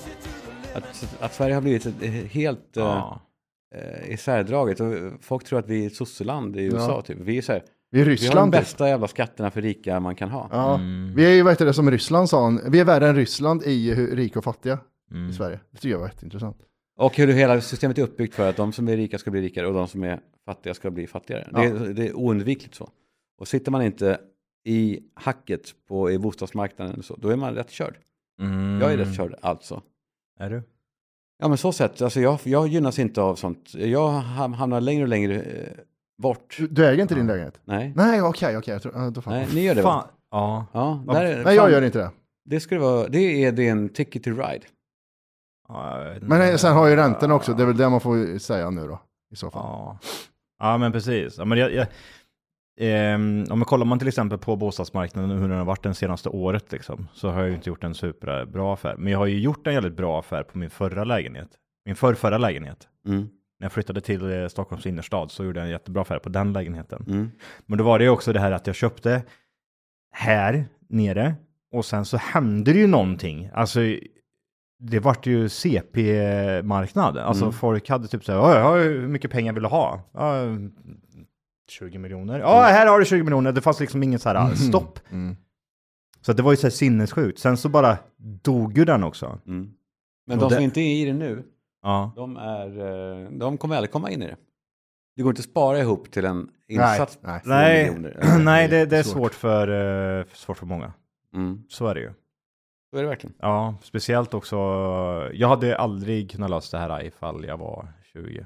Att, att Sverige har blivit ett, helt eh, Ja. eh, isärdraget. Och folk tror att vi är ett sosseland i U S A. Ja. Typ. Vi är så här, Vi är Vi har de Ryssland. typ. bästa jävla skatterna för rika man kan ha. Ja. Vi är ju, vad heter det, som Ryssland sa han. Vi är värre än Ryssland i hur rika och fattiga Mm. i Sverige. Det tycker jag var jätteintressant. Och hur hela systemet är uppbyggt för att de som är rika ska bli rikare och de som är fattiga ska bli fattigare. Det, är, det är oundvikligt så. Och sitter man inte i hacket på i bostadsmarknaden så, då är man rätt körd. Mm. Jag är rätt körd alltså. Är du? Ja men så sett, alltså jag, jag gynnas inte av sånt. Jag ham- hamnar längre och längre eh, bort. Du, du äger inte din lägenhet? Nej, Nej, okej, okej. jag tror- ja, då fattar nej jag. ni gör det Fan. va? Ja. Ja, Vad- där är, Nej, jag fan, gör inte det. det, skulle vara, det är din ticket to ride. Ja, jag vet inte. Men nej, sen har ju räntan också. Det är väl det man får säga nu då. I så fall. Ja, ja men precis. Ja, men jag, jag, ehm, om man kollar man till exempel på bostadsmarknaden hur den har varit den senaste året liksom, så har jag ju inte gjort en superbra affär. Men jag har ju gjort en jävligt bra affär på min förra lägenhet. Min förrförra lägenhet. Mm. När jag flyttade till eh, Stockholms innerstad så gjorde jag en jättebra affär på den lägenheten. Mm. Men då var det ju också det här att jag köpte här nere och sen så hände det ju någonting. Alltså det vart ju C P-marknad. Alltså Mm. folk hade typ så här, "Ja, hur mycket pengar vill du ha?" Ja, tjugo miljoner. Ja, här har du tjugo miljoner. Det fanns liksom ingen så här stopp. Mm. Så att det var ju så här sinnessjukt. Sen så bara dog ju den också. Mm. Men Och de det- som inte är i det nu, Ja. de, är, eh, de kommer aldrig komma in i det. Det går inte att spara ihop till en insats Nej, nej. på två Nej, miljoner. nej det, det är svårt. svårt för, eh, svårt för många. Mm. Så är det ju. Så är det verkligen. Ja, speciellt också. Jag hade aldrig kunnat lösa det här ifall jag var tjugo.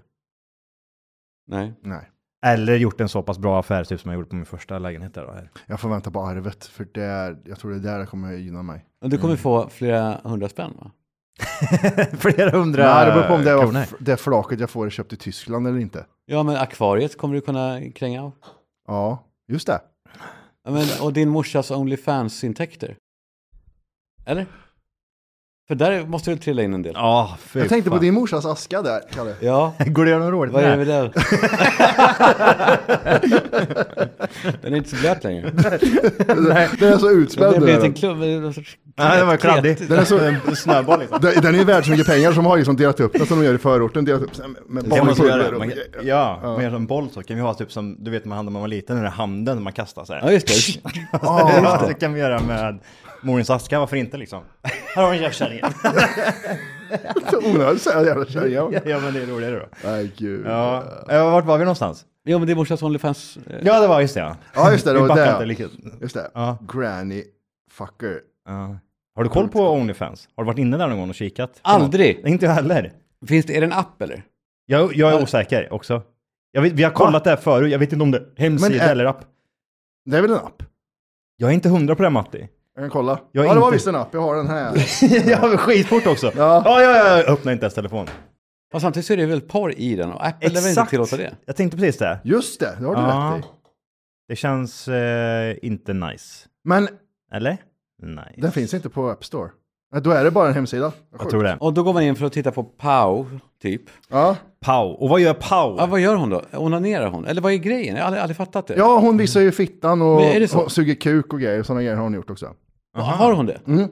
Nej. Nej. Eller gjort en så pass bra affär typ som jag gjorde på min första lägenhet där. Då, här. Jag får vänta på arvet. För det är, jag tror det är där det kommer gynna mig. Och du kommer få flera hundra spänn va? Flera hundra Nej, det beror på om det, var kronor. f- det flaket jag får köpt i Tyskland eller inte. Ja men akvariet kommer du kunna kränga av. Ja, just det. Ja, men, och din morsas OnlyFans-intäkter. Eller? För där måste du trilla in en del. Ja, fy Jag tänkte fan. på din morsas aska där, Kalle. Ja, Går det att göra något roligt vad är med det det? med det? Den är inte så blöt längre. Nej. Den är så Den utspädd. har blivit en Den, klubb. En sorts Nej, det var klet- kladdig. Den är så- En snöboll liksom. den den är ju värd så mycket pengar som har liksom delat upp det som de gör i förorten. Delat upp med, med Det kan man så barnkulor göra. och- Man, ja, ja. Mer som boll så kan vi ha typ som, du vet man hade när man var liten, den där handen man kastar så här. Ja just det. Ah. Det kan vi göra med morens aska, varför inte liksom? Här har du en jävkärring. Så onödigt att säga jävla kärringar. Ja men det är roligare då. Nej gud. Ja, ja vart var vi någonstans? Jo men det är morsas OnlyFans. eh, Ja det var just det ja. Ja just det, det Vi var backar det. inte lika. Just det. Ja. Granny fucker. Ja. Har du koll på OnlyFans? Har du varit inne där någon gång och kikat? Aldrig. Inte jag heller. Finns det, är det en app eller? Jag, jag är osäker också. Jag vet, vi har kollat det här förut, jag vet inte om det är hemsida Men, äh, eller app. Det är väl en app? Jag är inte hundra på det Matti. Jag kan kolla. Jag är ja det var inte- visst en app, jag har den här. Jag har skitfort också. Ja. Ja, ja, ja, jag öppnar inte ens telefon. Och samtidigt så är det väl porr i den och Apple lär väl inte Exakt. tillåta det. Jag tänkte precis det. Just det, det har du Ja. rätt i. Det känns eh, inte nice. Men Eller? Nice. den finns inte på App Store. Nej, då är det bara en hemsida. Jag tror det. Och då går man in för att titta på Pau, typ. Ja. Pau. Och vad gör Pau? Ja, vad gör hon då? Onanerar hon? Eller vad är grejen? Jag har aldrig, aldrig fattat det. ja, hon visar ju fittan och Men är det så? hon suger kuk och grejer. Och sådana grejer har hon gjort också. Har hon det? Mm.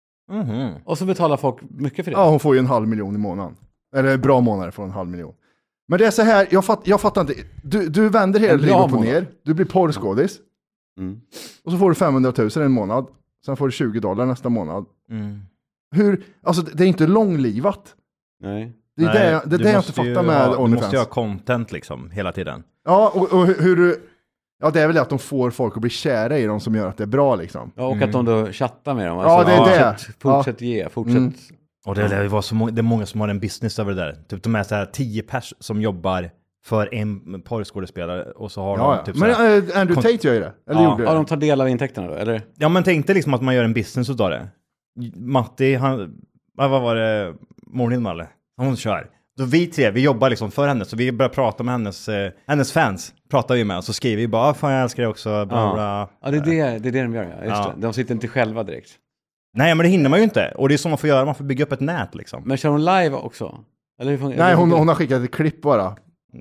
Mhm. Och så betalar folk mycket för det? Ja, hon får ju en halv miljon i månaden. Eller bra månader får en halv miljon. Men det är så här, jag, fatt, jag fattar inte. Du, du vänder hela En bra livet på månad. ner. Du blir porrskådis. Mm. Och så får du femhundratusen en månad. Sen får du tjugo dollar nästa månad. Mm. Hur, alltså det det är inte långlivat. Nej. Det är Nej, det, det, är du det jag inte måste ju fattar med ha, Du måste OnlyFans. ju ha content liksom hela tiden. Ja, och, och hur du... Ja, det är väl det att de får folk att bli kära i dem som gör att det är bra liksom. Ja, och att de då chattar med dem. Ja, det är det. fortsätt, Fortsätt ge, fortsätt. Mm. Och det, det, var så många, det är många som har en business över det där. Typ de är så här tio pers som jobbar för en porrskådespelare och så har Ja, de ja. typ så Men här, äh, Andrew Kon- Tate gör ju det. Eller Ja. gjorde Ja, det. de tar del av intäkterna då, eller? Ja men tänk dig liksom att man gör en business utav det. Matti, han, vad vad var det, Morning Malle, hon kör. Då vi tre, vi jobbar liksom för henne, så vi börjar prata med hennes, eh, hennes fans. Pratar vi med, och så skriver vi bara, ah, fan jag älskar dig också, bla, Ja. bla. Ja, det är det, det är det de gör, ja. Just Ja. det. De sitter inte själva direkt. Nej men det hinner man ju inte, och det är så man får göra, man får bygga upp ett nät liksom. Men kör hon live också? Eller hur fun- Nej, hon, eller- hon har skickat ett klipp bara.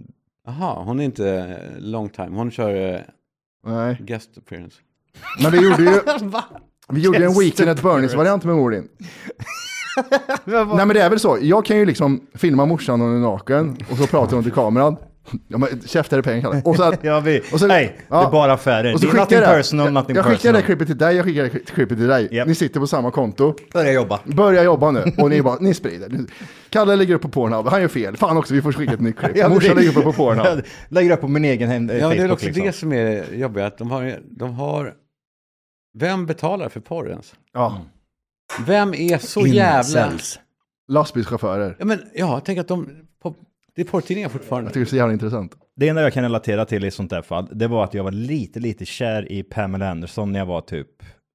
Jaha, hon är inte eh, long time. Hon kör eh, Nej. guest appearance. Men vi gjorde ju... Vi gjorde en Guest Weekend at Bernies-variant med Morin. Nej men det är väl så. Jag kan ju liksom filma morsan när hon är naken och så pratar hon till kameran. Ja, men käftar är pengar, Kalle. Och så, Ja, vi, och så, nej, ja. det är bara affärer. Och så Det är skickar nothing jag det. personal, jag, nothing jag skickar personal. det klippet till dig, jag skickar det klippet till dig. Yep. Ni sitter på samma konto. Börja jobba. Börja jobba nu. Och ni bara, ni sprider. Kalle lägger upp på Pornhub. Han gör fel. Fan också, vi får skicka ett nytt klipp. Ja, Morsan det- lägger upp på Pornhub. Jag lägger upp på min egen hem, Ja, men det är Facebook, också liksom. det som är jobbigt. Att de har, de har... Vem betalar för porr ens? Ja. Vem är så jävla... Incels. Lastbilschaufförer. Ja, men ja, tänk att de... På, det är porrtidningar fortfarande. Jag tycker det är så jävla intressant. Det enda jag kan relatera till i sånt där fall, det var att jag var lite, lite kär i Pamela Anderson när jag var typ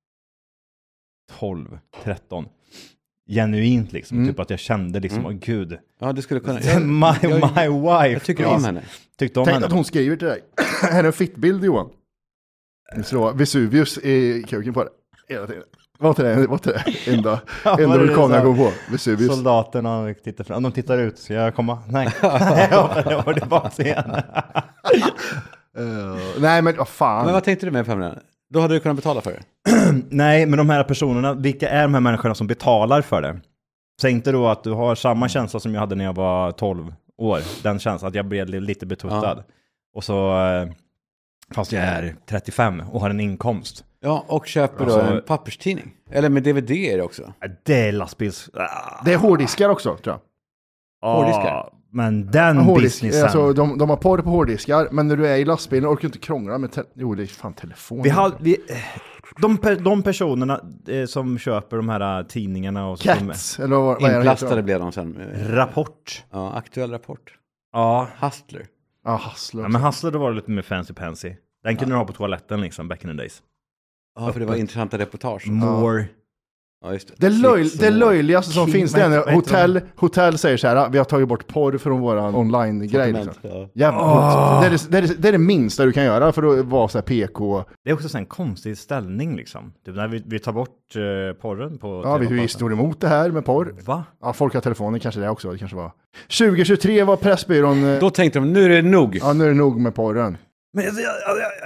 tolv, tretton. Genuint liksom, Mm. typ att jag kände liksom, Mm. åh gud. Ja, det skulle kunna... my, jag, my wife. jag tycker om henne. Tyckte om Tänk henne. att hon skriver till dig. Här är en fittbild, Johan. Vi slår Vesuvius i kuken på det. Hela tiden. Var inte det, var inte det enda, Ja, enda var det vulkanen jag så? går på? Vesuvius. Soldaterna tittar fram, de tittar ut, ska jag komma? Nej. Ja, det var det bara sen. Uh, nej, men vad fan. Men vad tänkte du med Pamela? Då hade du kunnat betala för det. Nej, men de här personerna, vilka är de här människorna som betalar för det? Säg inte då att du har samma känsla som jag hade när jag var tolv år. Den känslan att jag blev lite betuttad. Ja. Och så, eh, fast jag är trettiofem och har en inkomst. Ja, och köper då Alltså- en papperstidning. Eller med D V D är det också. Det är lastbils... Ah, Det är hårddiskar också, tror jag. hårddiskar. men den Hårddisk, businessen. alltså, de, de har porr på hårddiskar, men när du är i lastbilen orkar du inte krångla med... Te- jo, det är fan telefon. vi har, vi, de, pe- de personerna eh, som köper de här eh, tidningarna och så Cats, eller vad, vad är det Inplastade heter? blev de sen. Rapport. Ja, aktuell rapport. Ja, Hustler. Ja, Hassler. ja men Hassler då var det lite mer fancy pansy. Den kunde du ha på toaletten liksom, back in the days. Ja, för det var intressanta reportage. More. Ja, just det. Det, löj, Slicks och det more. löjligaste som King- finns det är när vad heter hotell, hotell säger så här, vi har tagit bort porr från våran online-grej. Liksom. Ja. Jävla, Åh. det, är det, det, är det, det är det minsta du kan göra för att vara så här P K. Det är också så en konstig ställning liksom. Typ när vi, vi tar bort uh, porren på Ja, vi, vi T V-apparaten. stod emot det här med porr. Va? Ja, folk har telefoner, kanske det också. Det kanske var. tjugohundratjugotre var Pressbyrån... eh, Då tänkte de, nu är det nog. Ja, nu är det nog med porren. Men jag, jag, jag, jag,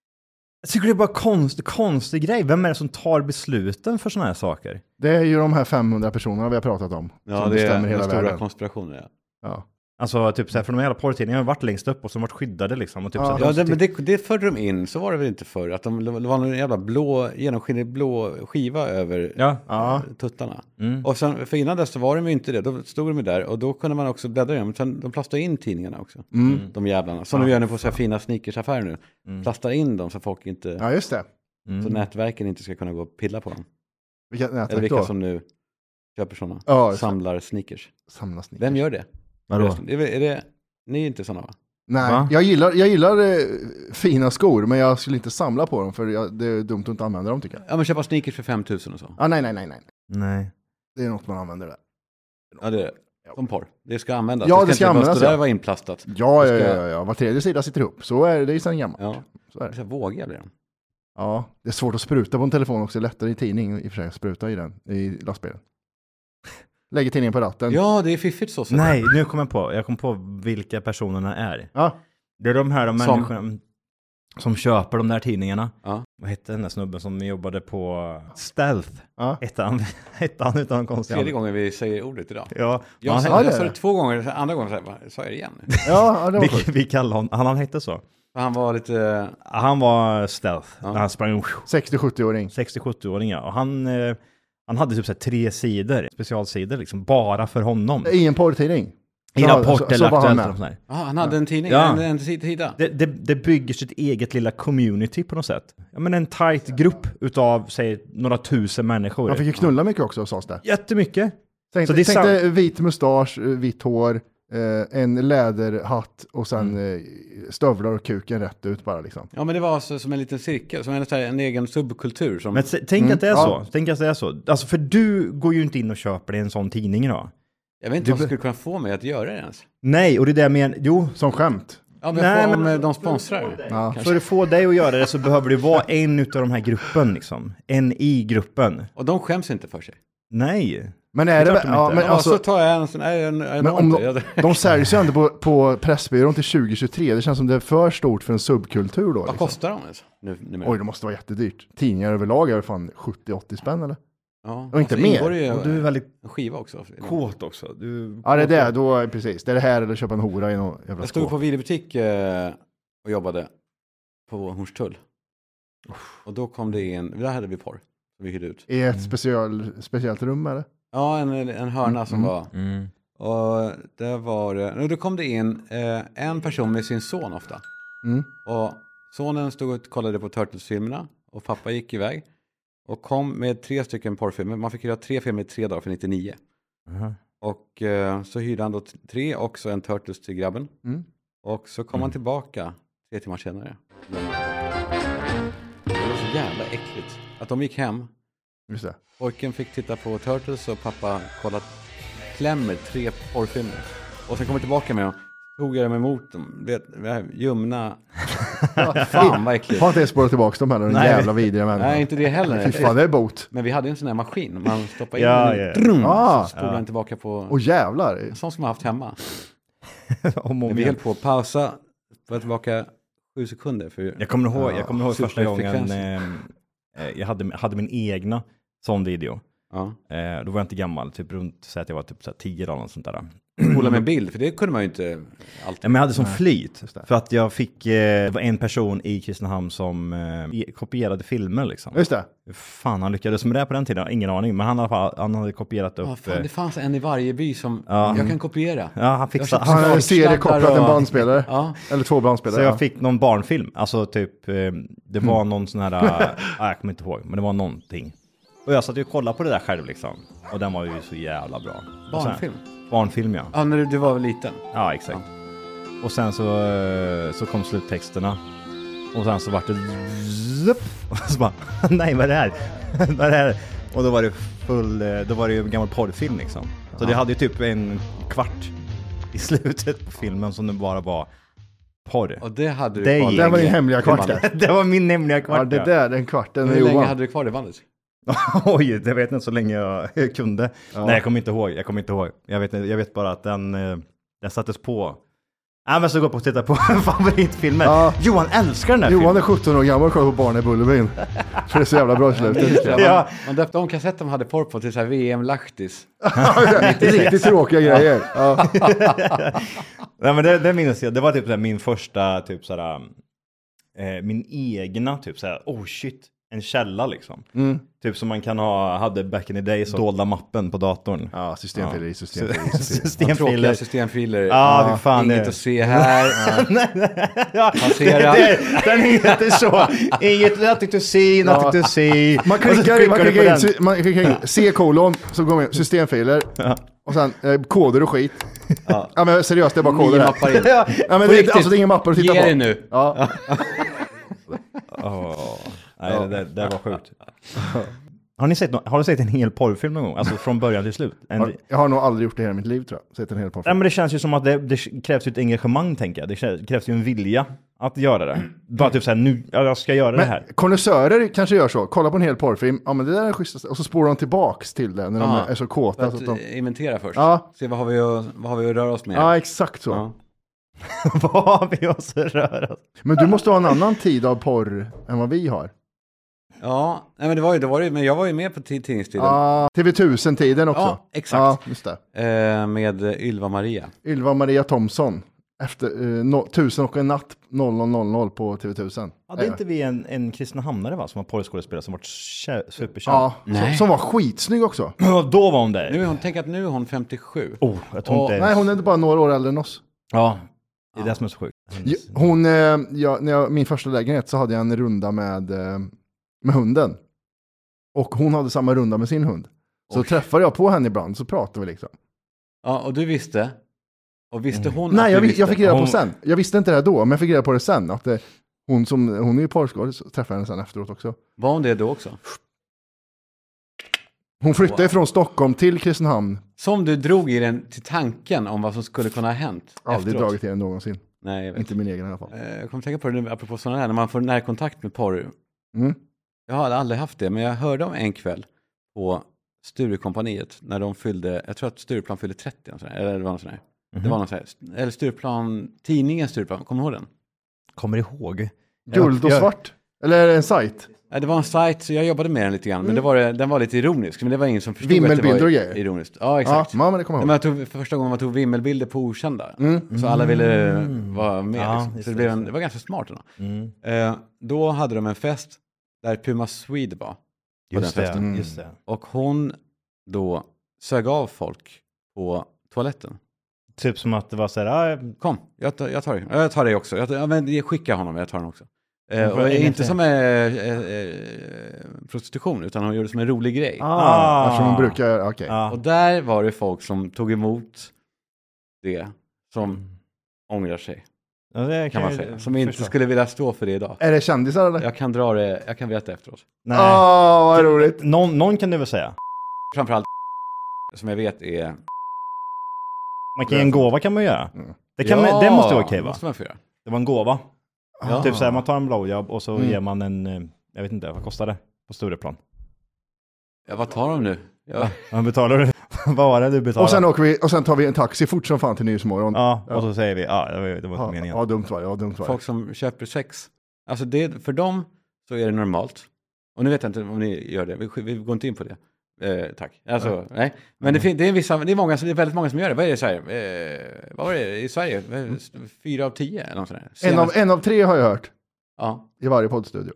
jag tycker det är bara konst, konstig grej. Vem är det som tar besluten för såna här saker? Det är ju de här femhundra personerna vi har pratat om. Ja, som det är bestämmer den hela stora världen. konspirationen. Ja, Ja. Alltså typ såhär, för de hela porrtidningarna har varit längst upp och så har varit skyddade liksom. Och typ, Ja. så här, ja de det, men det, det förde de in, så var det väl inte förr. Att de, det var en jävla blå, genomskinlig blå skiva över Ja. Ja. tuttarna. Mm. Och sen, för innan dess så var de ju inte det. Då stod de ju där och då kunde man också bläddra i dem. Sen de plastade in tidningarna också. Mm. De jävlarna. Som de gör nu på så här fina sneakersaffärer nu. Plastar in dem så folk inte, Ja, just det. Mm. så nätverken inte ska kunna gå och pilla på dem. Vilka Eller nätverk vilka då? som nu köper sådana. Ja, just det. Samlar sneakers. Samlas ni. Vem gör det? Vadå? Är det, är det, ni är inte sådana va? Nej, Va? jag gillar, jag gillar eh, fina skor, men jag skulle inte samla på dem för jag, det är dumt att inte använda dem tycker jag. Ja men köpa sneakers för fem tusen och så. Ah, nej, nej, nej, nej. Nej. Det är något man använder där. Ja det är det. Som porr. Det ska användas. Ja, det ska inte användas, bara stå där ja. och vara inplastat. Ja, Det ja, ska- ja, ja, var tredje sida sitter ihop. Så är det, det är sedan gammalt. Ja, Så är det är det. så här vågiga blir de. Ja, det är svårt att spruta på en telefon också, lättare i tidning i och för sig, att spruta i den, i lastbilen. Lägger tidningen på ratten. Ja, det är fiffigt så. så. Nej, nu kom jag på. Jag kom på vilka personerna är. Ja, Det är de här de Som- människorna som köper de där tidningarna. Ja. Vad hette den där snubben som jobbade på Stealth? ja. Hette han, hette han utan konstig Tredje gången vi säger ordet idag. Ja, Jag, han, sa, Ja, jag det sa är det det. två gånger, andra gången sa jag, "Va, sa jag det igen nu?" Ja, ja, det var vi, sjukt. vi kallar honom, han, han hette så. Han var lite... Han var Stealth. Ja. Han sprang sextio-sjuttio-åring. sextio-sjuttio-åring, ja. Och han, eh, han hade typ så här tre sidor, specialsidor liksom, bara för honom. I en porrtidning. I Så- Rapport så- eller så var han Aktuellt med. eller sånt där. Ja, han hade en tidning, Ja. en, en sida. Det, det, det bygger sitt eget lilla community på något sätt. Ja, men en tight grupp utav, säg, några tusen människor. Han fick ju knulla mycket också, sades det. Jättemycket. Tänk, Så det är tänk sant. dig vit mustasch, eh, vitt hår, eh, en läderhatt och sen Mm. eh, stövlar och kuken rätt ut bara liksom. Ja, men det var så, som en liten cirkel, som en, så här, en egen subkultur. Som, Men t- tänk Mm, att det är ja. så. Tänk att det är så. Alltså, för du går ju inte in och köper dig en sån tidning idag. jag vet inte du vad som be- skulle kunna få mig att göra det ens. Nej, och det är det jag menar. Jo, Som skämt. Ja, men Nej, Nej, om men- men, de sponsrar. Ja. för att få dig att göra det så behöver du vara en utav de här gruppen liksom. En i gruppen. Och de skäms inte för sig. Nej. Men Det är är det, klart de ja, inte. men Ja, alltså, så tar jag en sån här, en, en, men om jag, de, de säljs ju ändå på, på Pressbyrån till tjugohundratjugotre. Det känns som det är för stort för en subkultur då. vad Liksom. kostar de ens? Nu, nu Oj, det måste vara jättedyrt. Tidningar överlag är fan sjuttio åttio spänn eller? Ja. Och inte så mer. ingår det ju Och du är väldigt en skiva också. kåt också. Du... Ja, det är det. Då, precis. Det är det här eller köpa en hora i någon jävla Jag stod skåp. på videobutik eh, och jobbade på Hornstull. Och då kom det in, där hade vi porr som vi hyrde ut. I ett special, speciellt rum eller? Ja, en, en hörna som Mm. var... Mm. Och där var det... Och då kom det in eh, en person med sin son ofta. Mm. Och sonen stod och kollade på Turtles-filmerna. Och pappa gick iväg. Och kom med tre stycken porrfilmer. Man fick hyra tre filmer i tre dagar för nittionio. Uh-huh. Och eh, så hyrde han då t- tre och så en Turtles till grabben. Mm. Och så kom han tillbaka tre timmar senare. Det var så jävla äckligt. Att de gick hem. Just det. Pojken fick titta på Turtles och pappa kollat klämmer tre porrfilmer. Och sen kom jag tillbaka med dem. Tog jag dem emot dem. Det det ljumna. Fan vad äckligt. Har inte jag spårat tillbaka dem heller? Den Nej. jävla vidriga människan. Nej, inte det heller. Fy fan, det är bot. Men vi hade ju en sån här maskin. Man stoppar in Ja, den. ja. Drum, Ah. så spolar den tillbaka på... Åh jävlar. En sån som man haft hemma. Om och Men om vi igen. höll på att pausa. Var tillbaka sju sekunder. För Jag kommer ihåg, jag kommer ihåg första gången superfrekvensen. eh, eh, jag hade, hade min egna sån video. Ja. Eh, då var jag inte gammal, typ runt, säg att jag var typ så här tio eller något sånt där. Spola med bild, för det kunde man ju inte alltid. Ja, men jag hade sån flyt. just det. För att jag fick, eh, det var en person i Kristinehamn som eh, kopierade filmer liksom. Just det. Hur fan han lyckades med det på den tiden, jag har ingen aning. Men han, hade- han hade kopierat upp. Ja, fan, eh, det fanns en i varje by som Ja. jag kan kopiera. ja, han Jag fixade. köpte Han hade en serie sladdar kopplat till en och- bandspelare. Ja. Eller två bandspelare. Så ja. jag fick någon barnfilm, alltså typ, eh, det var någon sån här, äh, jag kommer inte ihåg, men det var någonting. Och jag satt ju och kollade på det där själv liksom. Och den var ju så jävla bra. Och sen- Barnfilm? Barnfilm, ja. Ja, när du, du var liten. Ja, exakt. Och sen så, eh, så kom sluttexterna. Och sen så vart det zup, och så bara, nej vad är det här? Vad är det här? Och då var det full, eh, då var det ju en gammal porrfilm liksom. Så det hade ju typ en kvart i slutet på filmen som det bara var porr. Och det hade du Det kvar gick. Det var din länge. hemliga kvart där. Det var min hemliga kvart. Ja, det där, den kvarten är Hur länge Johan. hade du kvar det bandet? Oj, det vet jag inte så länge jag kunde. Nej, jag kommer inte ihåg. Jag kommer inte ihåg. Jag vet, jag vet bara att den, eh, den sattes på. Ja, men så går på att titta på favoritfilmer. Ja. Johan älskar den här Johan filmen. är sjutton år gammal och kollar på Barn i Bullerbyn. För det är så jävla bra i slutet. Man, Ja. man döpte om kassetten man hade porr på till så här V M-lachtis. Riktigt tråkiga grejer. Ja. Nej, men det, det minns jag. Det var typ så här, min första typ så här, eh, min egna typ så här, oh shit, en källa liksom. Mm. Typ som man kan ha, hade back in the day, så dolda mappen på datorn. Ja, systemfiler i Så- systemfiler. systemfiler. Tråkiga Systemfiler. systemfiler. Ja, fy fan. Inget det- att se här. Ja, Passera. det, den heter så. Inget, nothing to see, nothing to see. Man Och så klickar, man du klickar på in, sy- man klickar in C-kolon, så går man in, systemfiler, och sen eh, koder och skit. Ja. Ja men seriöst, det är bara Nio koder här. mappar in. Ja. Ja men På det, riktigt. alltså det är inga mappar att titta Ge på. dig nu. Ja. Åh, nej, det, det, det var sjukt. Har ni sett, nå- har du sett en hel porrfilm någon gång? Alltså från början till slut? En, Jag har nog aldrig gjort det i hela mitt liv tror jag. Sett en hel porrfilm. nej, men det känns ju som att det, det krävs ju ett engagemang, tänker jag. Det krävs, krävs ju en vilja att göra det. Bara typ såhär, nu, ja, jag ska göra det här. Men konnässörer kanske gör så. Kolla på en hel porrfilm. Ja men det där är schysst. Och så spolar de tillbaks till det när Ja. de är så För kåta. att Så att de... eh, inventera först. Ja. Se vad har, vi att, vad har vi att röra oss med. Ja exakt så. Ja. Vad har vi oss att röra? Men du måste ha en annan tid av porr än vad vi har. Ja, nej, men det var ju, det var ju, men jag var ju med på tid- tidningstiden. Ja, T V tusen-tiden också. Ja, exakt. Ja, just det. Eh, med eh, Ylva Maria. Ylva Maria Thomsson. Efter eh, no, tusen och en natt noll noll noll noll på T V tusen. Hade inte vi en, en Kristinehamnare va, som var porrskådespelare som var kä- superkänd? Ja, som, Nej. som var skitsnygg också. Då var hon där. Nu är hon, tänk att nu är hon femtiosju. Oh, jag tror Och- inte... Nej, hon är inte bara några år äldre än oss. Ja, det är det som är så sjukt. Ja, Hon, eh, jag, när jag, min första lägenhet så hade jag en runda med, eh, med hunden. Och hon hade samma runda med sin hund. Så Oj. träffade jag på henne ibland så pratade vi liksom. Ja, och du visste? Och visste hon Nej, att jag, du vi- visste? jag fick reda på Hon- sen. Jag visste inte det här då, men jag fick reda på det sen. Att det, hon, som, hon är ju porrskådis, så träffade jag henne sen efteråt också. Var hon det då också? Hon flyttade Wow. från Stockholm till Kristinehamn. Som du drog i den till tanken om vad som skulle kunna ha hänt Aldrig efteråt? dragit till den någonsin. Nej, jag vet. Inte min egen i alla fall. Eh, Jag kommer tänka på det nu, apropå sådana här, när man får närkontakt med porr. Mm. Jag har aldrig haft det, men jag hörde om en kväll på Sturekompaniet när de fyllde, jag tror att Stureplan fyllde trettio, eller, eller det var någon sån här. Det var någon sån här, eller Stureplan, tidningen Stureplan, kommer du ihåg den? Kommer ihåg. Guld och Jag- svart. Eller är det en sajt? Nej, det var en sajt, så jag jobbade med den lite grann. Men det var, den var lite ironisk. Men det var ingen som förstod Vimmelbilder att det och var grejer. ironiskt. Ja, exakt. Ja, men det kommer jag Men ihåg. jag tog, för första gången man tog vimmelbilder på okända. Så alla ville vara med. Ja, liksom. just Så det, det, blev en, det var ganska smart. Då. Mm. Eh, då hade de en fest där Puma Swede var. På Just den det, festen. just det. Och hon då sög av folk på toaletten. Typ som att det var så här, ah, Kom, jag tar, jag tar det. Jag tar det också. Jag, tar, ja, men jag skickar honom, jag tar den också. Eh, Men och vad är det inte för- som eh, eh, eh, prostitution, utan hon gjorde det som en rolig grej. ah, Eftersom hon brukar, okej. Ja. Och där var det folk som tog emot det, som ångrar sig, Ja, det kan man jag säga. Som inte förstå. skulle vilja stå för det idag. Är det kändisar eller? Jag kan dra det, jag kan veta efteråt. Nej. Åh, vad roligt. Någon, någon kan du väl säga? Framförallt som jag vet är... Man kan ge en gåva kan man göra. Mm. Det, kan Ja, man, det måste vara okej va? måste man få göra. Det var en gåva. Ja. Typ såhär, man tar en blowjob och så Mm. ger man en, eh, jag vet inte, vad kostar det? På Stureplan. Ja, vad tar de nu? Ja. Vad betalar du? Vad var det du betalade? Och sen åker vi, och sen tar vi en taxi fort som fan till Nyhetsmorgon. Ja, och så säger vi, ja, det var, det var inte Ja, meningen. ja, dumt var det, ja, dumt var det. Folk som köper sex. Alltså det, för dem så är det normalt. Och nu vet jag inte om ni gör det. Vi, vi går inte in på det. Eh, tack. Alltså, nej. Men det, fin- det, är vissa, det, är många, det är väldigt många som gör det. Vad är det så här? Eh, vad var det i Sverige? Fyra av tio eller något sånt där. En av, Senast- en av tre har jag hört Ja. i varje poddstudio.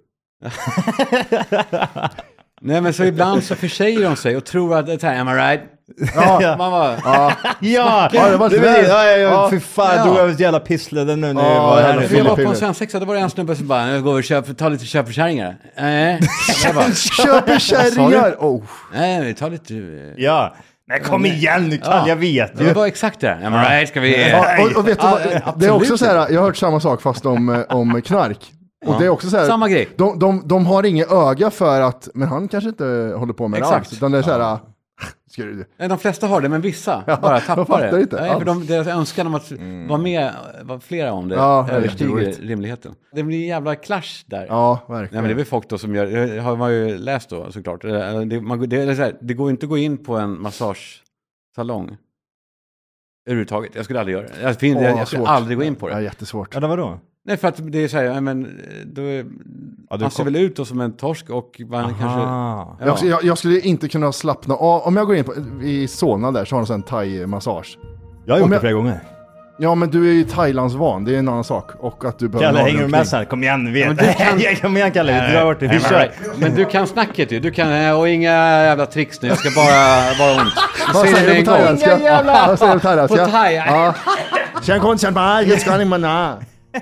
Nej, men så ibland så försäger de sig och tror att det här, am I right? Ja, Man bara, ja. Ja, Ja, det var det så var där. det. Ja, ja, Ja. fy fan, Ja. drog över ett jävla pisslede nu när Ja, vi var här. jävla nu. för jag var på Filipiner. en svensexa, då var det en snubbe som bara, jag går och köper, ta lite köpkärringar. Nej, jag bara, Köper kärringar! Oh. nej, vi tar lite... eh, Ja, men kom igen nu, Kalle, Ja. jag vet Det ju. var exakt det. Am I right? Ska vi... Ja, och, och vet du Ja, vad, absolut. det är också så här, jag har hört samma sak fast om, eh, om knark. Och Ja. det är också så här, Samma grej. de, de, de har inget öga för att, men han kanske inte håller på med det Exakt. alls. Utan det är så här, ska du, Nej, de flesta har det, men vissa Ja, bara de tappar fattar det. inte Nej, alls. för de, deras önskan om att vara med, vara flera om det, Ja, överstiger jätteroligt. rimligheten. Det blir en jävla clash där. ja, Nej, verkligen. men det är väl folk då som gör, det har man ju läst då såklart. Det, det, man, det, är så här, det går inte att gå in på en massagesalong överhuvudtaget. Jag skulle aldrig göra det. Jag, finner, Åh, jag, jag skulle svårt. aldrig gå in på Ja, det. jättesvårt. Ja, det var då. Nej, för att det är så här, ja, men då är, Ja, du man ser kom- väl ut då som en torsk och man kanske... Aha. Ja. Jag, jag, jag skulle inte kunna slappna av, om jag går in på, i Solna där så har de sån thai-massage. Jag har gjort Om det jag- flera gånger. Ja, men du är ju Thailandsvan, det är en annan sak. Och att du behöver Kalle, ha hänger du den med omkring. sen? Kom igen, vi men vet. du kan- Kom igen Kalle, vi drar bort det. Vi Am I kör. right? Men du kan snacket ju. Du kan, och inga jävla tricks nu. Jag ska bara vara ont. Vad Säg det säger du en på gång. thailändska? Inga jävla- Vad säger du på thailändska? På thai. Ja. Känn kon, känn bara, jag ska ni manna.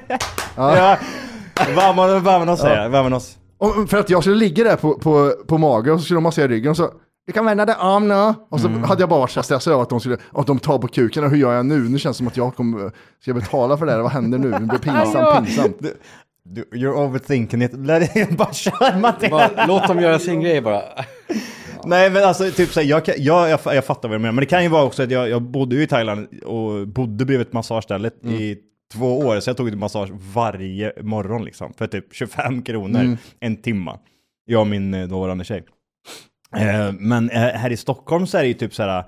Ja. Vad man, vad man oss säger, vad man oss. Och för att jag skulle ligga där på, på, på magen och så skulle de massera ryggen och så, du kan vända dig om nu. Och så hade jag bara varit så stressad över att de skulle, att de tar på kuken och hur gör jag nu? Nu känns det som att jag kommer, ska jag betala för det här? Vad händer nu? Det blir pinsamt, pinsamt. Du, you're overthinking it. Lär dig bara köra Matti. Bara, låt dem göra sin grej bara. Nej men alltså typ såhär, jag, kan- jag, jag, jag fattar vad du menar. Men det kan ju vara också att jag, jag bodde ju i Thailand och bodde bredvid ett massagestället i två år. Så jag tog ett massage varje morgon liksom. För typ tjugofem kronor en timma. Jag och min eh, dåvarande tjej. Eh, men eh, här i Stockholm så är det ju typ såhär.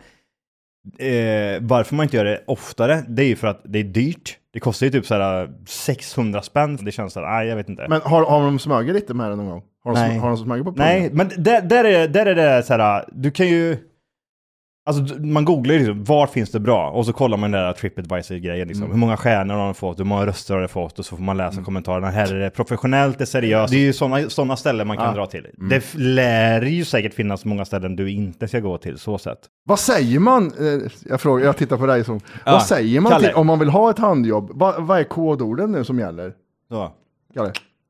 Eh, varför man inte gör det oftare, det är ju för att det är dyrt. Det kostar ju typ såhär sexhundra spänn. Det känns såhär, nej jag vet inte. Men har, har de smugit lite med det någon gång? Har de, Nej. sm- har de smugit på Nej, men där, där, är, där är det så här, du kan ju, alltså man googlar ju liksom, var finns det bra? Och så kollar man den där TripAdvisor-grejen liksom. Hur många stjärnor har de fått, hur många röster har de fått? Och så får man läsa kommentarerna, här är det professionellt, det är seriöst. Det är ju sådana såna ställen man kan Ja. dra till. Det f- lär ju säkert finnas många ställen du inte ska gå till, så sätt. Vad säger man? Eh, Jag, frågar, jag tittar på dig som, Ja, vad säger man Kalle. till, om man vill ha ett handjobb? Va, vad är kodorden nu som gäller? Så. Kalle?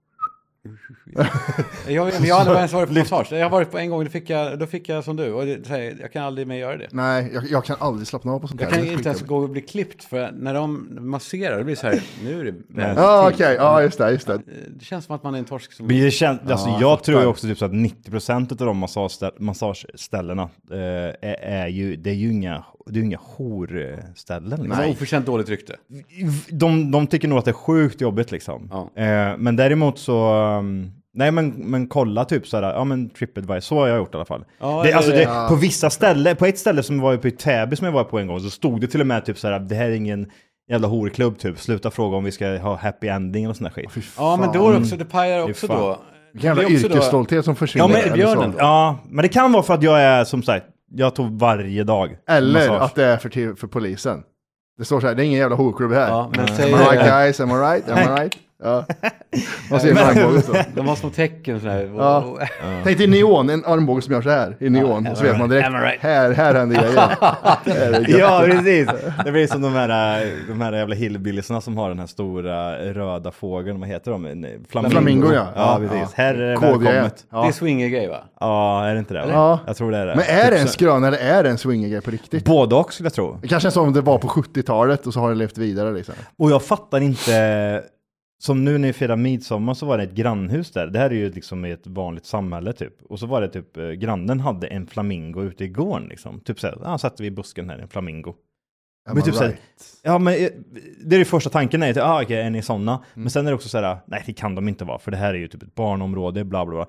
Jag, jag, jag har aldrig ens varit på massage. Jag har varit på en gång, då fick jag, då fick jag som du. Och det, så här, jag kan aldrig mer göra det. Nej, jag, jag kan aldrig slappna av på sånt Jag här. kan Det är inte ens skitjobbigt. gå och bli klippt, för när de masserar, det blir så här, nu är det väl Ja, till. okej, ja just det, just det. Det känns som att man är en torsk som... Men det känns, alltså Ja, jag jag tror ju fattar. också typ så att nittio procent av de massageställ- massageställena eh, är, är ju, det är ju inga, det är ju inga horställen. Liksom. Man har oförtjänt dåligt rykte. De, de tycker nog att det är sjukt jobbigt liksom. Ja. Eh, men däremot så, um, nej men, men kolla typ sådär, ja men TripAdvisor, så har jag gjort i alla fall. Ja, det, eller- alltså det, Ja. på vissa ställen, på ett ställe som var på i Täby som jag var på en gång, så stod det till och med typ såhär, det här är ingen jävla horklubb typ, sluta fråga om vi ska ha happy ending och sån där skit. Ja, men då är det också, det pajar också fan. då. Vilken jävla Det är också då- yrkesstolthet som försvinner. Ja, men- eller björnen så. då. Ja, men det kan vara för att jag är som sagt, jag tog varje dag. Eller massage. att det är för, till, för polisen. Det står så här, det är ingen jävla horklubb här. Ja, men Am säg I right guys, am I right, am I right? Ja. Man ser en armbåge så. De har små tecken så här. Ja. Tänk dig neon, en armbåge som gör så här i neon. Och så vet man direkt, Am I right? här, här händer grejer. Här är det gött. Ja, precis. Det blir som de här, de här jävla hillbillisarna som har den här stora röda fågeln. Vad heter de? En Flamingo. Flamingo, ja. Ja, Ja, precis. ja. Här är det K D. välkommet. Det är Ja. swingergrej va? Ja, är det inte det? eller? Ja. Jag tror det är det. Men är det Typ en så- skrön eller är det en swingergrej på riktigt? Både och skulle jag tro. Det kanske är som det var på sjuttiotalet och så har det levt vidare liksom. Och jag fattar inte, som nu när vi firar midsommar så var det ett grannhus där. Det här är ju liksom i ett vanligt samhälle typ. Och så var det typ, eh, grannen hade en flamingo ute i gården liksom. Typ såhär, ja, satte vi i busken här, en flamingo. Am Men I typ såhär, right? ja men eh, det är ju första tanken, är ah, okej, är ni sådana? Men sen är det också såhär, nej det kan de inte vara, för det här är ju typ ett barnområde, bla bla bla.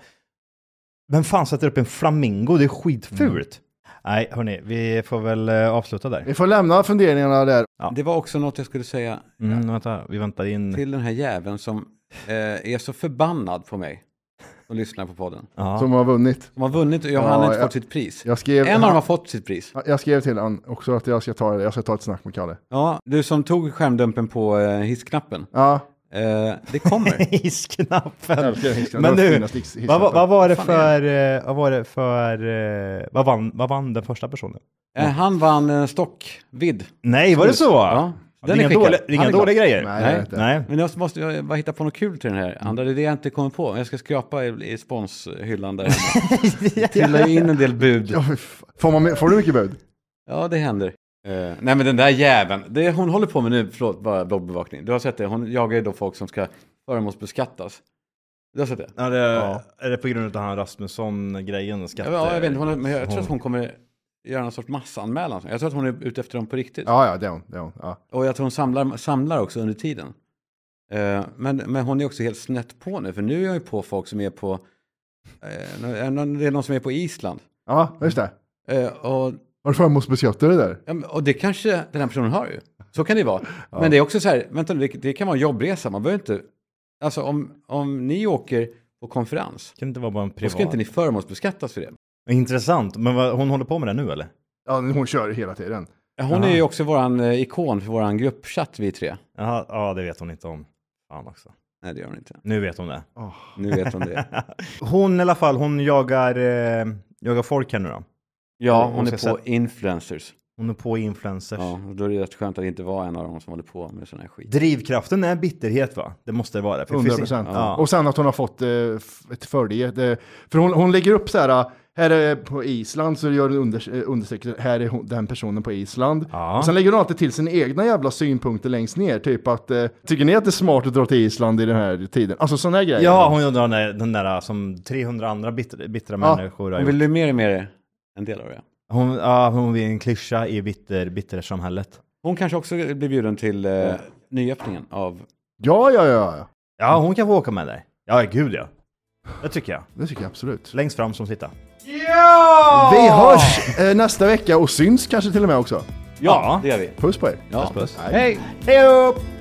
Vem fan sätter upp en flamingo? Det är skitfult. Nej, hörni, vi får väl eh, avsluta där. Vi får lämna funderingarna där. Ja. Det var också något jag skulle säga Mm, vänta, vi väntar in. till den här jäveln som eh, är så förbannad på mig och lyssnar på podden. Ja. Som har vunnit. De har vunnit och jag Ja, har inte jag- fått sitt pris. Jag skrev, En av dem har fått sitt pris. jag skrev till han också att jag ska ta, jag ska ta ett snack med Kalle. Ja, du som tog skärmdumpen på eh, hissknappen. Ja. Eh, det kommer. Hissknappen. Älskar hissknappen. Men Det var du, finaste hiss- vad, vad, vad var det Fan, för, eh, vad var det för, eh, vad vann, vad vann den första personen? eh, han vann en stockvidd. Nej, var det så? Ja, Det den är är inga skickad. dåliga, inga Han är glad. dåliga grejer. Nej, Nej. det är inte. Nej. Men jag måste jag bara hitta på något kul till den här andra. Det är det jag inte kommer på. Jag ska skrapa i, i sponshyllan där hemma. Fylla in en del bud. Ja, fy fan. får, man, med- får du mycket bud? Ja, det händer. Eh, nej, men den där jäveln. Det hon håller på med nu, förlåt, bara bloggbevakning. Du har sett det. Hon jagar ju då folk som ska förmånsbeskattas. Du har sett det? Ja, det, Ja. Är det på grund av han Rasmusson-grejen? Skatte... Ja, jag vet inte. Hon, men jag tror att hon kommer göra någon sorts massanmälan. Jag tror att hon är ute efter dem på riktigt. Ja, ja, det är hon. Det är hon. Ja. Och jag tror hon samlar, samlar också under tiden. Eh, men, men hon är också helt snett på nu. För nu är jag ju på folk som är på... Eh, någon- det är någon som är på Island. Ja, just det. Eh, och, Var det förmånsbeskattare det där? ja, men- och det kanske den här personen har ju. Så kan det vara. Men det är också så här, vänta, det, det kan vara en jobbresa. Man behöver inte... Alltså om, om ni åker på konferens, Kan det inte vara bara en då privat? ska inte ni förmånsbeskattas för det. Intressant. Men vad, hon håller på med det nu eller? Ja, hon kör hela tiden. Hon är ju också våran eh, ikon för våran gruppchatt, vi tre. Jaha, ja, det vet hon inte om. Fan också. Nej, det gör hon inte. Nu vet hon det. Nu vet hon det. Hon i alla fall, hon jagar, eh, jagar folk här nu då. Ja, Hon hon är ska på sätta- influencers. Hon är på influencers. Ja, och då är det rätt skönt att det inte var en av dem som håller på med sån här skit. Drivkraften är bitterhet va? Det måste det vara. För det finns hundra procent. in- Ja. Och sen att hon har fått eh, f- ett följe. Det, för hon, hon lägger upp så här, här är på Island så gör hon under, eh, understreck, här är hon, den personen på Island. Ja. Och sen lägger hon alltid till sina egna jävla synpunkter längst ner. Typ att, eh, tycker ni att det är smart att dra till Island i den här tiden? Alltså sådana här grejer. Ja, hon gjorde den där, den där som trehundra andra bittra, bittra Ja. människor har Hon vill gjort. bli mer och mer en del av det. Hon, ja, hon vill en klyscha i bitter, bittersamhället. Hon kanske också blir bjuden till eh, nyöppningen av... Ja, ja, ja, ja. Ja, hon kan få åka med dig. Ja, gud ja. Det tycker jag. Det tycker jag absolut. Längst fram som sitta. Vi hörs eh, nästa vecka och syns kanske till och med också. Ja, det gör vi. Puss på er. Ja. Puss, puss. Hej. Hej upp!